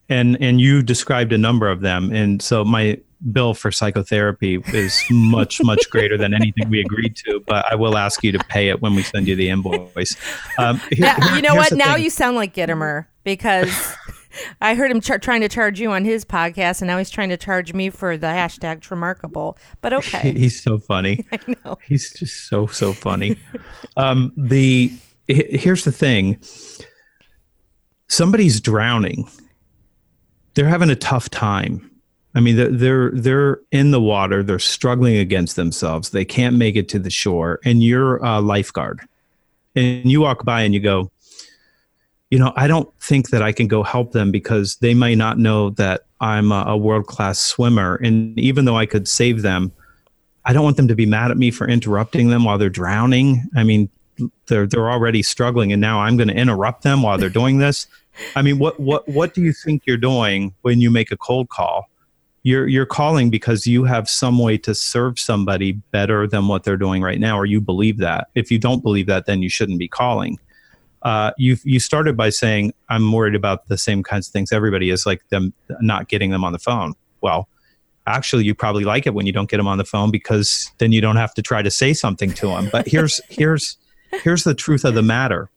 and and you described a number of them, and so my bill for psychotherapy is much much greater than anything we agreed to. But I will ask you to pay it when we send you the invoice. Um, here, Yeah, here- you know here's what? the Now thing. you sound like Gittimer because I heard him char- trying to charge you on his podcast, and now he's trying to charge me for the hashtag Tremarkable. But okay, He's so funny. I know. He's just so so funny. um, the h- here's the thing. Somebody's drowning. They're having a tough time. I mean, they're, they're they're in the water. They're struggling against themselves. They can't make it to the shore, and you're a lifeguard. And you walk by and you go, you know, I don't think that I can go help them because they may not know that I'm a, a world-class swimmer. And even though I could save them, I don't want them to be mad at me for interrupting them while they're drowning. I mean, they're they're already struggling, and now I'm going to interrupt them while they're doing this. I mean, what what what do you think you're doing when you make a cold call? You're you're calling because you have some way to serve somebody better than what they're doing right now, or you believe that. If you don't believe that, then you shouldn't be calling. Uh, you you started by saying, I'm worried about the same kinds of things everybody is, like them not getting them on the phone. Well, actually, you probably like it when you don't get them on the phone because then you don't have to try to say something to them. But here's here's here's the truth of the matter.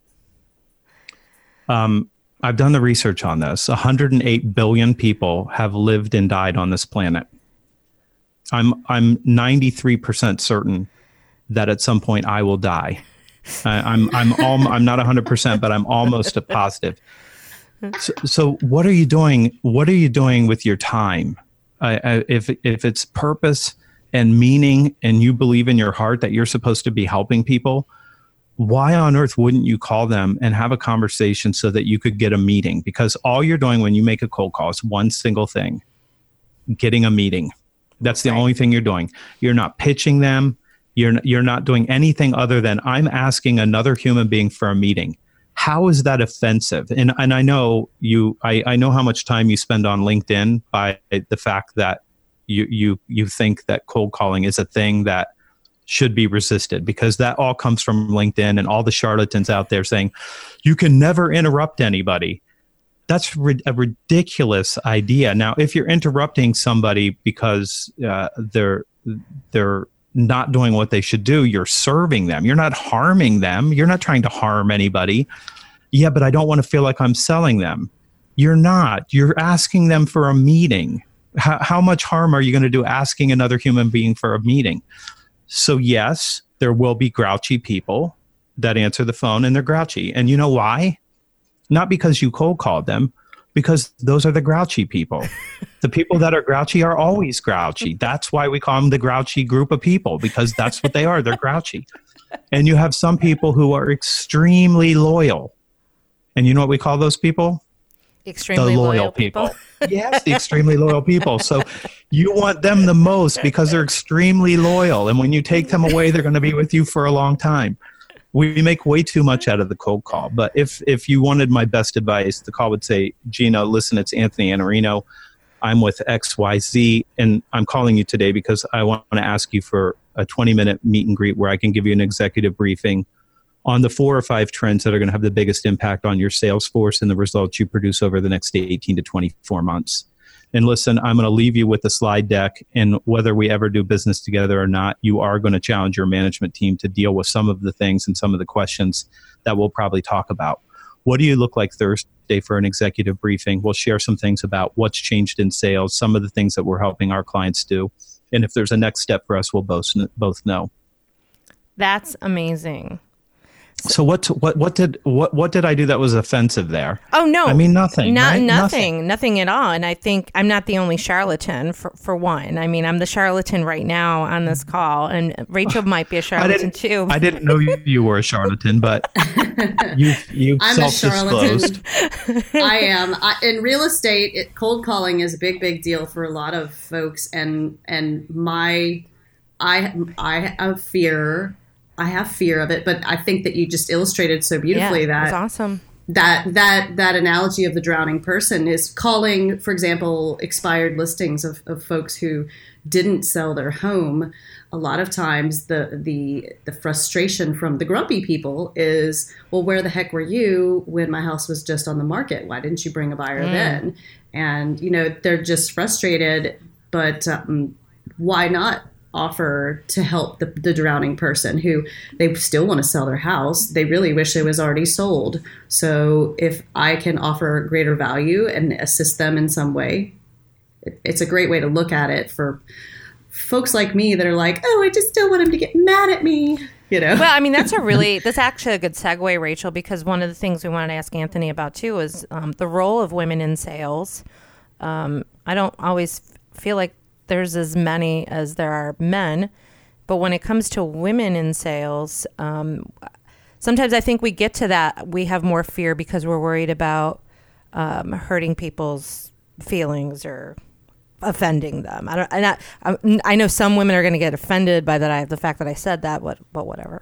Um, I've done the research on this. one hundred eight billion people have lived and died on this planet. I'm I'm ninety-three percent certain that at some point I will die. I, I'm I'm al- I'm not one hundred percent, but I'm almost a positive. So, so what are you doing? What are you doing with your time? Uh, uh, if if it's purpose and meaning, and you believe in your heart that you're supposed to be helping people, why on earth wouldn't you call them and have a conversation so that you could get a meeting? Because all you're doing when you make a cold call is one single thing: getting a meeting. That's the only thing you're doing. You're not pitching them. You're you're not doing anything other than I'm asking another human being for a meeting. How is that offensive? And and I know you I, I know how much time you spend on LinkedIn by the fact that you you you think that cold calling is a thing that should be resisted, because that all comes from LinkedIn and all the charlatans out there saying you can never interrupt anybody. That's ri- a ridiculous idea. Now, if you're interrupting somebody because uh, they're they're not doing what they should do, you're serving them. You're not harming them. You're not trying to harm anybody. Yeah, but I don't want to feel like I'm selling them. You're not. You're asking them for a meeting. How, how much harm are you going to do asking another human being for a meeting? So yes, there will be grouchy people that answer the phone, and they're grouchy. And you know why? Not because you cold called them, because those are the grouchy people. The people that are grouchy are always grouchy. That's why we call them the grouchy group of people, because that's what they are. They're grouchy. And you have some people who are extremely loyal. And you know what we call those people? Extremely the loyal, loyal people. people. Yes, the extremely loyal people. So you want them the most because they're extremely loyal. And when you take them away, they're going to be with you for a long time. We make way too much out of the cold call. But if if you wanted my best advice, the call would say, Gina, listen, it's Anthony Iannarino. I'm with X Y Z, and I'm calling you today because I want to ask you for a twenty-minute meet and greet where I can give you an executive briefing on the four or five trends that are going to have the biggest impact on your sales force and the results you produce over the next eighteen to twenty-four months. And listen, I'm going to leave you with the slide deck, and whether we ever do business together or not, you are going to challenge your management team to deal with some of the things and some of the questions that we'll probably talk about. What do you look like Thursday for an executive briefing? We'll share some things about what's changed in sales, some of the things that we're helping our clients do. And if there's a next step for us, we'll both both know. That's amazing. So what what what did what what did I do that was offensive there? Oh no, I mean nothing. Not right? nothing, nothing at all. And I think I'm not the only charlatan for for one. I mean, I'm the charlatan right now on this call, and Rachel might be a charlatan too. I didn't know you, you were a charlatan, but you you I'm a self-disclosed. charlatan. I am. I, in real estate, it, cold calling is a big, big deal for a lot of folks, and and my I I have fear. I have fear of it, but I think that you just illustrated so beautifully yeah, that that's awesome. that that that analogy of the drowning person is calling, for example, expired listings of, of folks who didn't sell their home. A lot of times the the the frustration from the grumpy people is, well, where the heck were you when my house was just on the market? Why didn't you bring a buyer mm. then? And, you know, they're just frustrated, but um, why not offer to help the, the drowning person who they still want to sell their house. They really wish it was already sold. So if I can offer greater value and assist them in some way, it, it's a great way to look at it for folks like me that are like, oh, I just don't want him to get mad at me. You know? Well, I mean, that's a really, that's actually a good segue, Rachel, because one of the things we wanted to ask Anthony about too is um, the role of women in sales. Um, I don't always feel like there's as many as there are men, but when it comes to women in sales, um, sometimes I think we get to that. We have more fear because we're worried about um, hurting people's feelings or offending them. I don't. And I, I, I know some women are going to get offended by that. I the fact that I said that, but but whatever.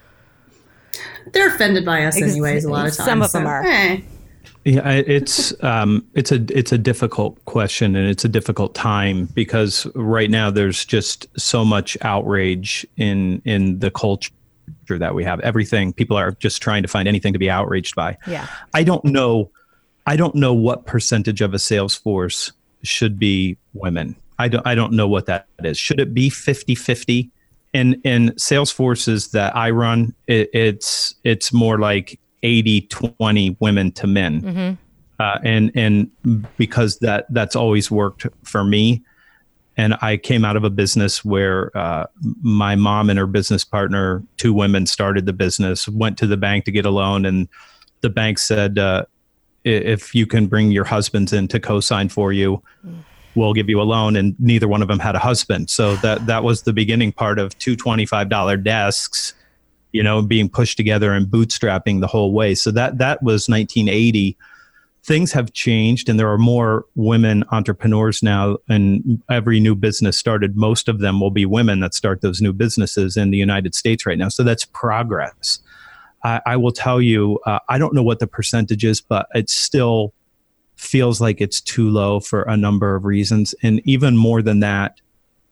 They're offended by us anyways. A lot of times, some of them so, are. Eh. Yeah, it's um, it's a it's a difficult question, and it's a difficult time because right now there's just so much outrage in in the culture that we have. Everything, people are just trying to find anything to be outraged by. Yeah, I don't know, I don't know what percentage of a sales force should be women. I don't I don't know what that is. Should it be fifty-fifty? In in sales forces that I run, it, it's it's more like eighty twenty women to men. Mm-hmm. Uh, and, and because that, that's always worked for me. And I came out of a business where uh, my mom and her business partner, two women, started the business, went to the bank to get a loan. And the bank said, uh, if you can bring your husbands in to co-sign for you, mm. we'll give you a loan. And neither one of them had a husband. So that, that was the beginning part of two twenty-five dollar desks, you know, being pushed together and bootstrapping the whole way. So that that was nineteen eighty. Things have changed, and there are more women entrepreneurs now, and every new business started, most of them will be women that start those new businesses in the United States right now. So that's progress. I, I will tell you, uh, I don't know what the percentage is, but it still feels like it's too low for a number of reasons. And even more than that,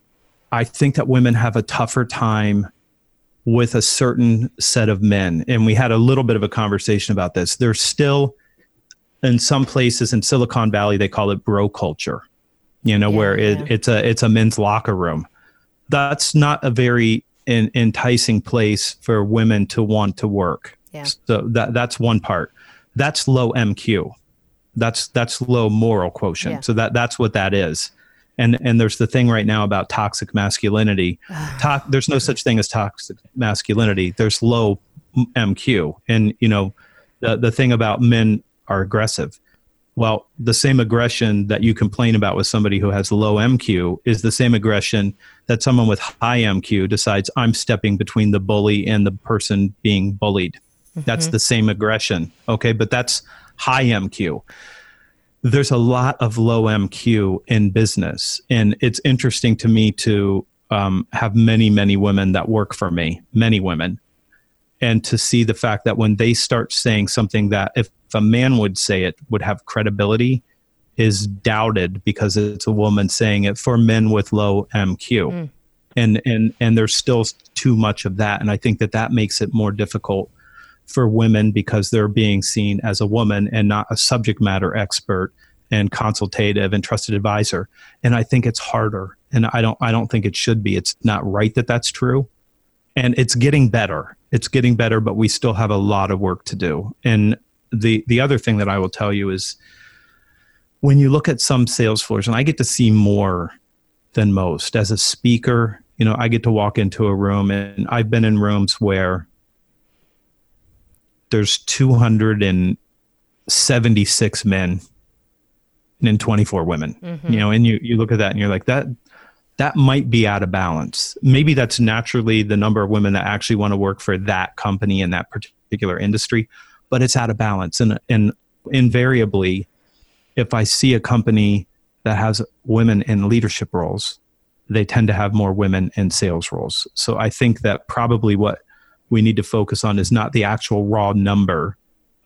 I think that women have a tougher time with a certain set of men. And we had a little bit of a conversation about this. There's still, in some places in Silicon Valley, they call it bro culture, you know, yeah, where it, yeah. it's a it's a men's locker room. That's not a very in, enticing place for women to want to work. Yeah. So that that's one part. That's low M Q. That's that's low moral quotient. Yeah. So that that's what that is. And and there's the thing right now about toxic masculinity. To- there's no such thing as toxic masculinity. There's low M Q. And, you know, the, the thing about men are aggressive. Well, the same aggression that you complain about with somebody who has low M Q is the same aggression that someone with high M Q decides, I'm stepping between the bully and the person being bullied. Mm-hmm. That's the same aggression. Okay, but that's high M Q. There's a lot of low M Q in business. And it's interesting to me to um, have many, many women that work for me, many women, and to see the fact that when they start saying something that if a man would say it would have credibility is doubted because it's a woman saying it for men with low M Q. Mm. And, and, and there's still too much of that. And I think that that makes it more difficult for women because they're being seen as a woman and not a subject matter expert and consultative and trusted advisor. And I think it's harder. And I don't, I don't think it should be. It's not right that that's true. And it's getting better. It's getting better, but we still have a lot of work to do. And the, the other thing that I will tell you is when you look at some sales floors, and I get to see more than most as a speaker, you know, I get to walk into a room, and I've been in rooms where there's two hundred seventy-six men and twenty-four women, mm-hmm. you know, and you, you look at that and you're like, that, that might be out of balance. Maybe that's naturally the number of women that actually want to work for that company in that particular industry, but it's out of balance. And, and invariably, if I see a company that has women in leadership roles, they tend to have more women in sales roles. So I think that probably what we need to focus on is not the actual raw number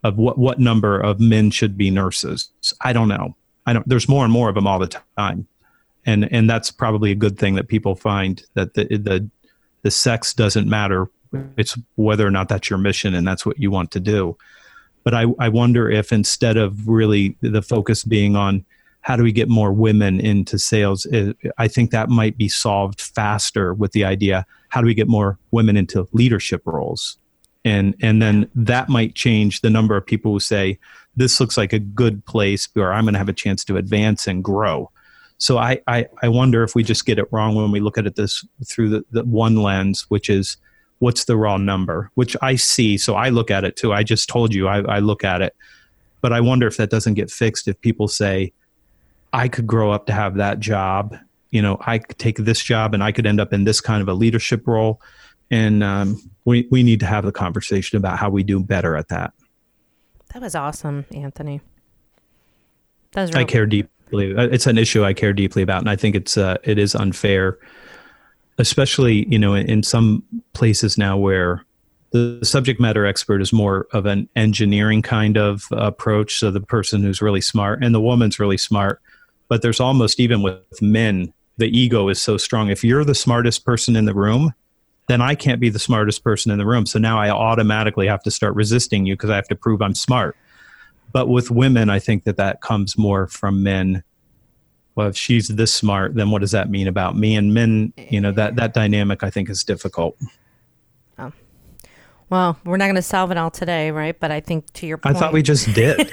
of what, what number of men should be nurses. I don't know. I don't, there's more and more of them all the time. And, and that's probably a good thing that people find that the, the, the sex doesn't matter. It's whether or not that's your mission and that's what you want to do. But I, I wonder if instead of really the focus being on how do we get more women into sales, I think that might be solved faster with the idea, how do we get more women into leadership roles? And and then that might change the number of people who say, this looks like a good place where I'm going to have a chance to advance and grow. So I, I, I wonder if we just get it wrong when we look at it this through the, the one lens, which is what's the raw number, which I see. So I look at it too. I just told you I, I look at it. But I wonder if that doesn't get fixed if people say, I could grow up to have that job. You know, I could take this job and I could end up in this kind of a leadership role. And um, we, we need to have the conversation about how we do better at that. That was awesome, Anthony. That was really- I care deeply. It's an issue I care deeply about. And I think it's uh, it is unfair, especially, you know, in, in some places now where the subject matter expert is more of an engineering kind of approach. So the person who's really smart and the woman's really smart. But there's almost, even with men, the ego is so strong. If you're the smartest person in the room, then I can't be the smartest person in the room. So now I automatically have to start resisting you because I have to prove I'm smart. But with women, I think that that comes more from men. Well, if she's this smart, then what does that mean about me? And men, you know, that, that dynamic I think is difficult. Oh. Well, we're not going to solve it all today, right? But I think to your point. I thought we just did.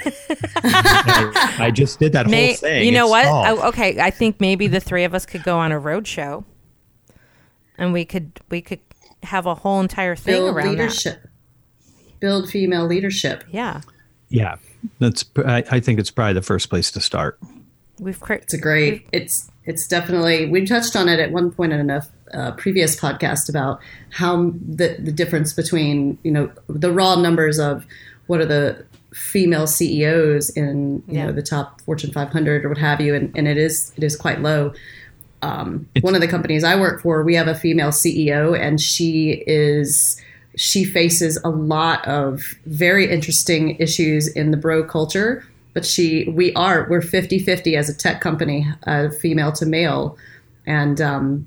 I, I just did that May, whole thing. You know it's what? solved. I, okay, I think maybe the three of us could go on a road show, and we could we could have a whole entire thing Build around leadership. Build female leadership. that. Yeah, Yeah, that's. I, I think it's probably the first place to start. we've created. It's a great. It's it's definitely. We touched on it at one point in a uh, previous podcast about how the the difference between, you know, the raw numbers of what are the female C E Os in, you Yeah. know, the top Fortune five hundred or what have you, and, and it is it is quite low. Um, one of the companies I work for, we have a female C E O, and she is she faces a lot of very interesting issues in the bro culture. But she, we are, we're fifty-fifty as a tech company, uh, female to male. And um,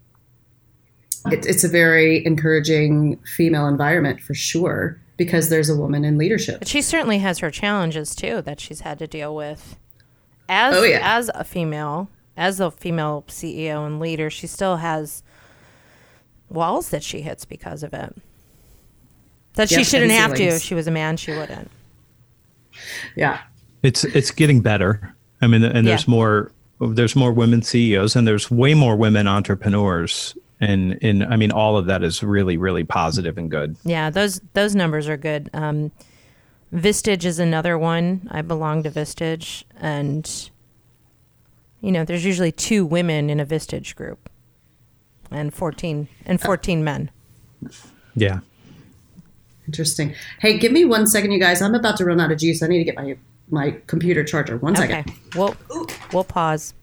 it, it's a very encouraging female environment for sure, because there's a woman in leadership. But she certainly has her challenges too that she's had to deal with as Oh, yeah. as a female, as a female C E O and leader. She still has walls that she hits because of it. That she Yep, shouldn't and have to. ceilings. If she was a man, she wouldn't. Yeah. It's it's getting better. I mean, and there's Yeah. more there's more women C E Os, and there's way more women entrepreneurs. And and I mean, all of that is really really positive and good. Yeah, those those numbers are good. Um, Vistage is another one. I belong to Vistage, and you know, there's usually two women in a Vistage group, and fourteen and fourteen men. Yeah. Interesting. Hey, give me one second, you guys. I'm about to run out of juice. I need to get my, my computer charger. One second. Okay, we'll we'll pause.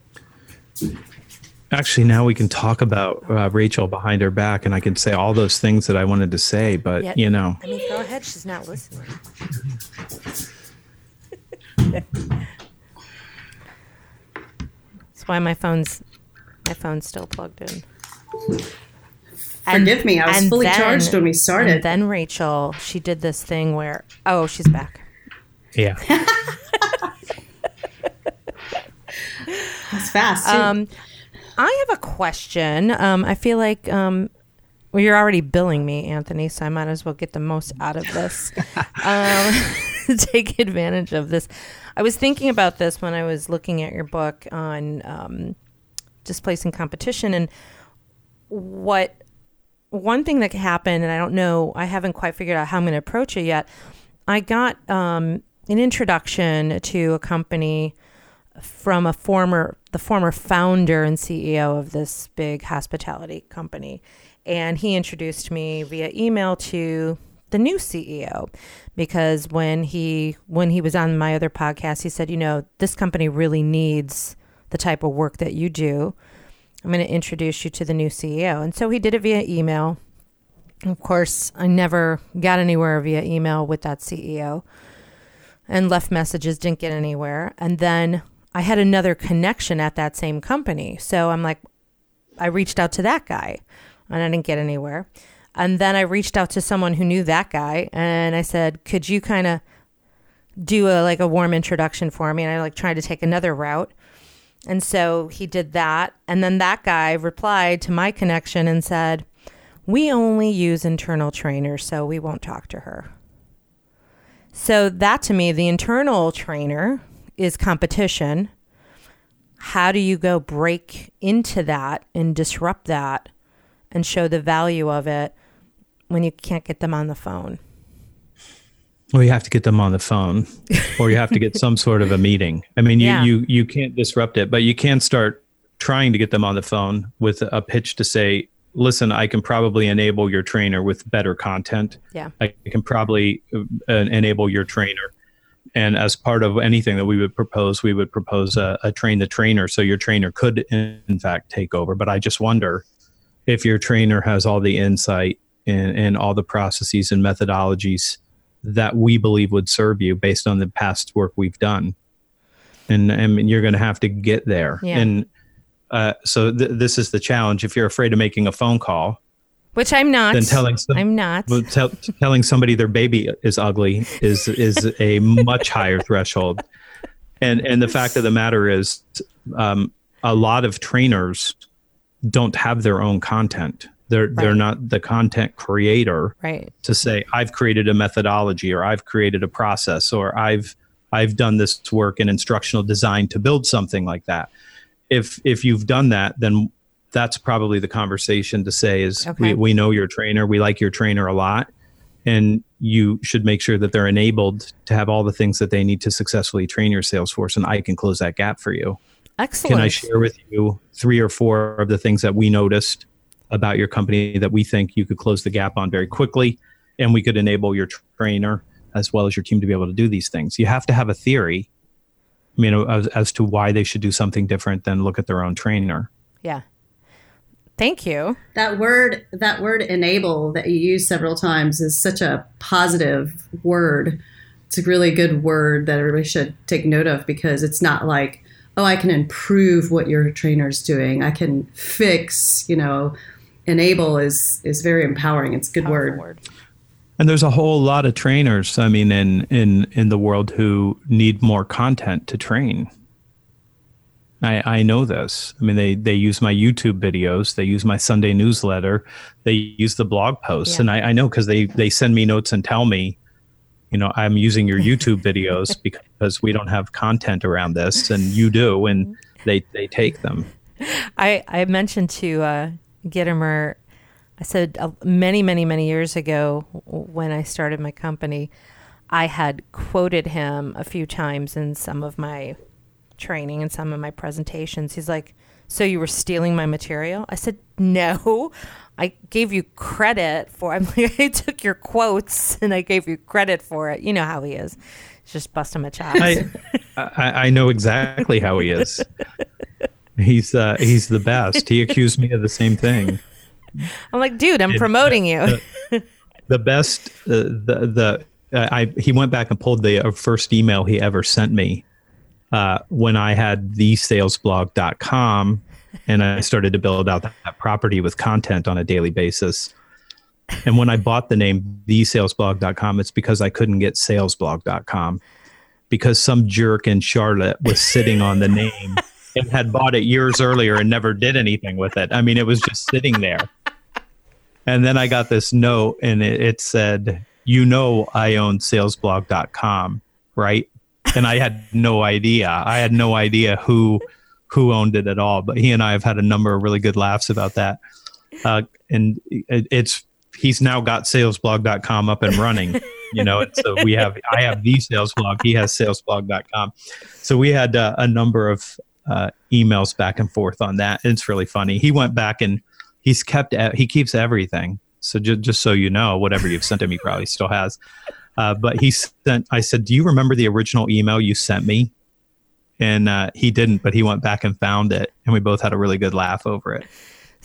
Actually, now we can talk about uh, Rachel behind her back, and I can say all those things that I wanted to say, but Yeah. you know, I mean, go ahead. She's not listening. That's why my phone's my phone's still plugged in. Forgive me. I was and fully then- charged when we started. And then Rachel, she did this thing where, oh, she's back. yeah. It's fast, too. Um, I have a question. Um, I feel like um, well, you're already billing me, Anthony, so I might as well get the most out of this. um, take advantage of this. I was thinking about this when I was looking at your book on um, displacing competition, and what one thing that happened, and I don't know, I haven't quite figured out how I'm going to approach it yet. I got um, an introduction to a company from a former, the former founder and C E O of this big hospitality company. And he introduced me via email to the new C E O, because when he, when he was on my other podcast, he said, you know, this company really needs the type of work that you do. I'm going to introduce you to the new C E O. And so he did it via email. Of course, I never got anywhere via email with that C E O and left messages, didn't get anywhere. And then I had another connection at that same company. So I'm like, I reached out to that guy and I didn't get anywhere. And then I reached out to someone who knew that guy and I said, could you kind of do a like a warm introduction for me? And I like tried to take another route. And so he did that. And then that guy replied to my connection and said, we only use internal trainers, so we won't talk to her. So that to me, the internal trainer is competition. How do you go break into that and disrupt that and show the value of it when you can't get them on the phone? Well, you have to get them on the phone or you have to get some sort of a meeting. I mean, you, Yeah. you, you can't disrupt it, but you can start trying to get them on the phone with a pitch to say, listen, I can probably enable your trainer with better content. Yeah. I can probably uh, enable your trainer. And as part of anything that we would propose, we would propose a, a train the trainer. So your trainer could, in, in fact, take over. But I just wonder if your trainer has all the insight and, and all the processes and methodologies that we believe would serve you based on the past work we've done. And, and you're going to have to get there. Yeah. And uh, so th- this is the challenge. If you're afraid of making a phone call, Which I'm not. then telling some, I'm not. well, tell, telling somebody their baby is ugly is is a much higher threshold. And and the fact of the matter is, um, a lot of trainers don't have their own content. They're they're Right. not the content creator Right. to say, I've created a methodology or I've created a process or I've I've done this work in instructional design to build something like that. If if you've done that, then that's probably the conversation to say is Okay. we, we know your trainer, we like your trainer a lot, and you should make sure that they're enabled to have all the things that they need to successfully train your sales force, and I can close that gap for you. Excellent. Can I share with you three or four of the things that we noticed about your company that we think you could close the gap on very quickly, and we could enable your trainer as well as your team to be able to do these things? You have to have a theory, you know, as, as to why they should do something different than look at their own trainer. Yeah. Thank you. That word, that word enable that you use several times is such a positive word. It's a really good word that everybody should take note of because it's not like, oh, I can improve what your trainer's doing. I can fix, you know, enable is, is very empowering. It's a good Powerful word. And there's a whole lot of trainers, I mean, in, in, in the world who need more content to train. I, I know this. I mean, they, they use my YouTube videos, they use my Sunday newsletter, they use the blog posts. Yeah. And I, I know because they, they send me notes and tell me, you know, I'm using your YouTube videos because we don't have content around this and you do, and they, they take them. I, I mentioned to uh, Gittimer, I said uh, many, many, many years ago when I started my company, I had quoted him a few times in some of my training and some of my presentations. He's like, so you were stealing my material? I said, no, I gave you credit for, I'm like, I took your quotes and I gave you credit for it. You know how he is. He's just busting my chops. I, I, I know exactly how he is. He's, uh, he's the best. He accused me of the same thing. I'm like, dude, I'm It- promoting you. the, the best, uh, the, the, uh, I, he went back and pulled the uh, first email he ever sent me uh, when I had the sales blog dot com and I started to build out that, that property with content on a daily basis. And when I bought the name the sales blog dot com, it's because I couldn't get sales blog dot com because some jerk in Charlotte was sitting on the name and had bought it years earlier and never did anything with it. I mean, it was just sitting there. And then I got this note and it, it said, you know, I own sales blog dot com, right? And I had no idea. I had no idea who who owned it at all. But he and I have had a number of really good laughs about that. Uh, and it, it's he's now got sales blog dot com up and running. You know, and so we have I have the sales blog. He has sales blog dot com. So we had uh, a number of uh, emails back and forth on that. It's really funny. He went back and he's kept he keeps everything. So just just so you know, whatever you've sent him, he probably still has. Uh, but he sent. I said, "Do you remember the original email you sent me?" And uh, he didn't, but he went back and found it, and we both had a really good laugh over it.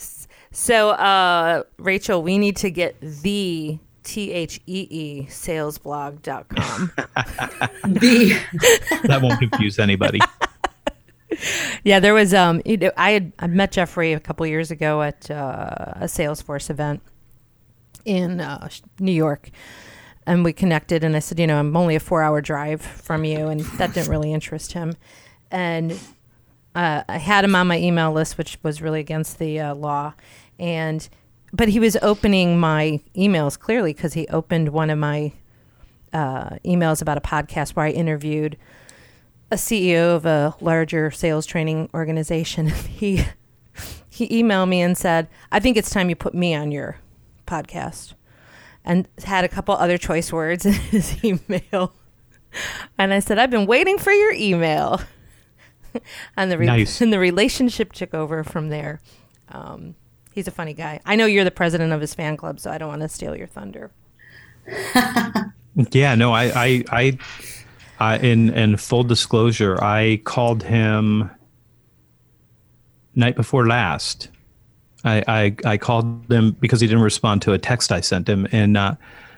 So, uh, Rachel, we need to get the T H E E salesblog dot com. The That won't confuse anybody. Yeah, there was, um, you know, I had I met Jeffrey a couple years ago at uh, a Salesforce event in uh, New York. And we connected, and I said, you know, I'm only a four-hour drive from you, and that didn't really interest him. And uh, I had him on my email list, which was really against the uh, law. And but he was opening my emails clearly because he opened one of my uh, emails about a podcast where I interviewed a C E O of a larger sales training organization. He he emailed me and said, "I think it's time you put me on your podcast." And had a couple other choice words in his email. And I said, I've been waiting for your email. and the re- Nice. and the relationship took over from there. Um, he's a funny guy. I know you're the president of his fan club, so I don't want to steal your thunder. Yeah, no, I, I, I, I in, in full disclosure, I called him night before last. I, I, I called him because he didn't respond to a text I sent him, and uh,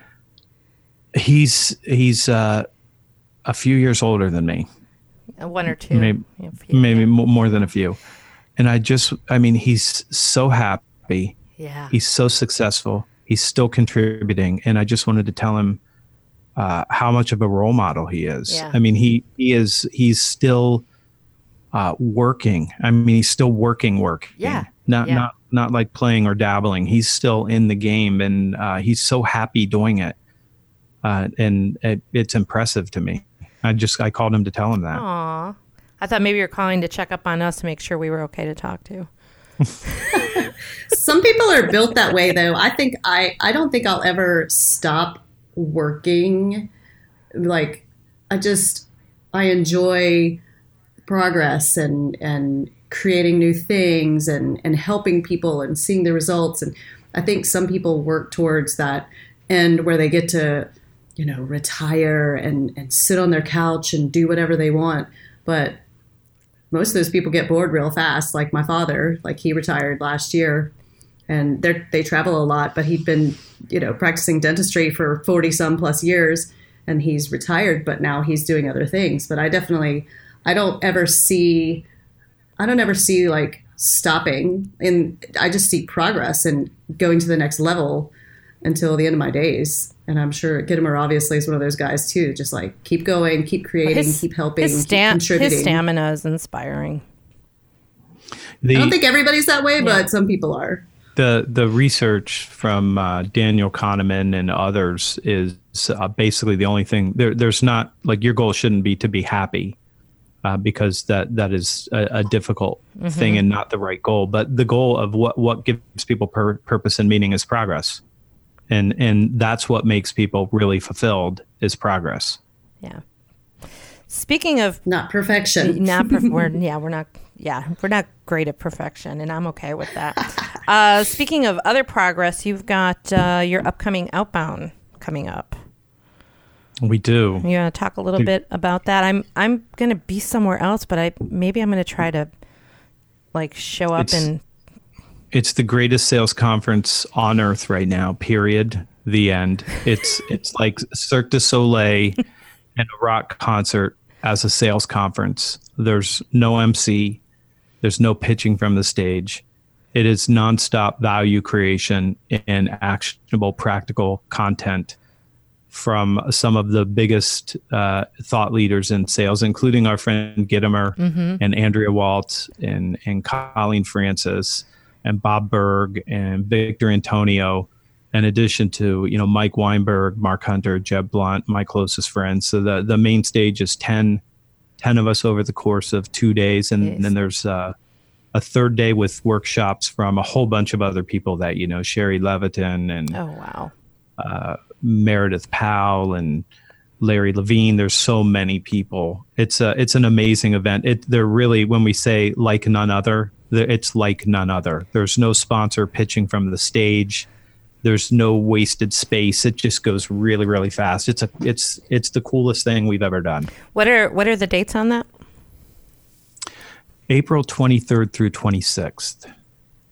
he's he's uh, a few years older than me, One or two. maybe Yeah, a few, maybe yeah. mo- more than a few. And I just, I mean, he's so happy. Yeah. He's so successful. He's still contributing, and I just wanted to tell him uh, how much of a role model he is. Yeah. I mean, he he is he's still uh, working. I mean, he's still working, working. Yeah. Not Yeah. not not like playing or dabbling. He's still in the game, and uh, he's so happy doing it. Uh, and it, it's impressive to me. I just I called him to tell him that. Aw. I thought maybe you were calling to check up on us to make sure we were okay to talk to. Some people are built that way, though. I think I, I don't think I'll ever stop working. Like, I just, I enjoy progress and, and creating new things and, and helping people and seeing the results. And I think some people work towards that end where they get to, you know, retire and, and sit on their couch and do whatever they want. But most of those people get bored real fast. Like my father, like he retired last year, and they they travel a lot, but he'd been, you know, practicing dentistry for forty some plus years, and he's retired, but now he's doing other things. But I definitely, I don't ever see, I don't ever see like stopping, and I just see progress and going to the next level until the end of my days. And I'm sure Gitomer obviously is one of those guys too. Just like keep going, keep creating, His- keep helping, His, keep stam- contributing. his stamina is inspiring. The, I don't think everybody's that way, but some people are. the the research from uh, Daniel Kahneman and others is uh, basically the only thing. There, there's not like your goal shouldn't be to be happy, uh, because that that is a, a difficult thing and not the right goal. But the goal of what what gives people pur- purpose and meaning is progress, and and that's what makes people really fulfilled is progress. Yeah. Speaking of Not perfection. not, perf- we're, yeah, we're not, yeah, we're not great at perfection, and I'm okay with that. uh, speaking of other progress, you've got uh, your upcoming Outbound coming up. We do. You want to talk a little bit about that? I'm I'm gonna be somewhere else, but I maybe I'm gonna try to like show up It's- and It's the greatest sales conference on earth right now, period. The end. It's it's like Cirque du Soleil and a rock concert as a sales conference. There's no M C. There's no pitching from the stage. It is nonstop value creation and actionable, practical content from some of the biggest uh, thought leaders in sales, including our friend Gitomer and Andrea Waltz and, and Colleen Francis and Bob Berg and Victor Antonio, in addition to, you know, Mike Weinberg, Mark Hunter, Jeb Blunt, my closest friends. So the, the main stage is ten, ten of us over the course of two days. And Yes. then there's uh, a third day with workshops from a whole bunch of other people that, you know, Sherry Levitin and oh wow, uh, Meredith Powell and Larry Levine. There's so many people. It's a, it's an amazing event. It, they're really, when we say like none other, it's like none other. There's no sponsor pitching from the stage. There's no wasted space. It just goes really, really fast. It's a, it's, it's the coolest thing we've ever done. what are what are the dates on that? April twenty-third through twenty-sixth.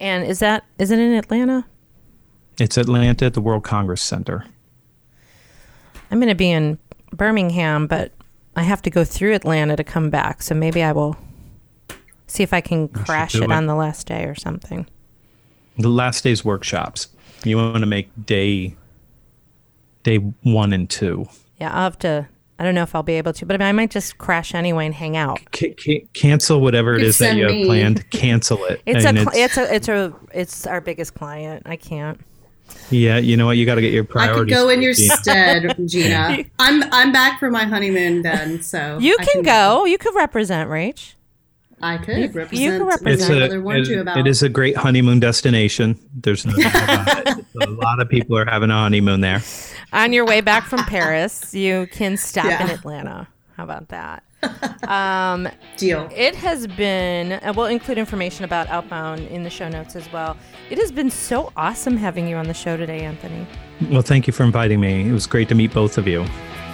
And is that is it in Atlanta? It's Atlanta at the World Congress Center. I'm going to be in Birmingham, but I have to go through Atlanta to come back. So maybe I will see if I can crash it, it on the last day or something. The last day's workshops. You want to make day day one and two. Yeah, I'll have to. I don't know if I'll be able to, but I might just crash anyway and hang out. C- c- cancel whatever it is that you have me. planned. Cancel it. It's a, it's, it's a, it's a, it's our biggest client. I can't. Yeah, you know what? You got to get your priorities. I could go in your stead, Gina. I'm, I'm back for my honeymoon then, so you can, can go. go. You could represent, Rach. I could you, represent. You could represent. It's a, it, it is a great honeymoon destination. There's no doubt about it. A lot of people are having a honeymoon there. On your way back from Paris, you can stop yeah. in Atlanta. How about that? Um, Deal. It has been, and we'll include information about Outbound in the show notes as well. It has been so awesome having you on the show today, Anthony. Well, thank you for inviting me. It was great to meet both of you.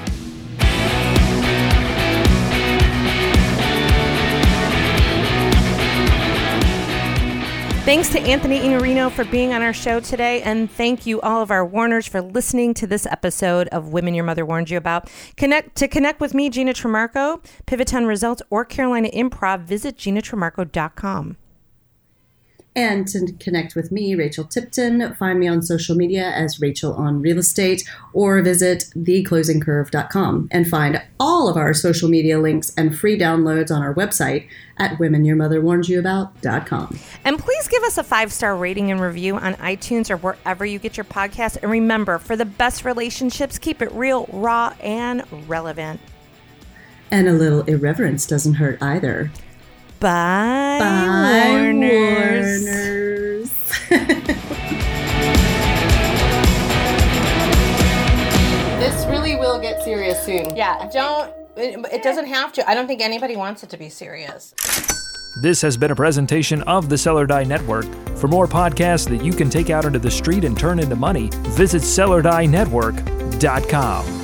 Thanks to Anthony Iannarino for being on our show today, and thank you all of our Warners for listening to this episode of Women Your Mother Warned You About. Connect to connect with me, Gina Trimarco, Pivoton Results, or Carolina Improv, visit gina trimarco dot com. And to connect with me, Rachel Tipton, find me on social media as Rachel on Real Estate, or visit the closing curve dot com and find all of our social media links and free downloads on our website at women your mother warned you about dot com. And please give us a five-star rating and review on iTunes or wherever you get your podcast. And remember, for the best relationships, keep it real, raw, and relevant. And a little irreverence doesn't hurt either. Bye, Bye, Warners. Warners. This really will get serious soon. Yeah, don't. It, it doesn't have to. I don't think anybody wants it to be serious. This has been a presentation of the Sell or Die Network. For more podcasts that you can take out into the street and turn into money, visit sell or die network dot com.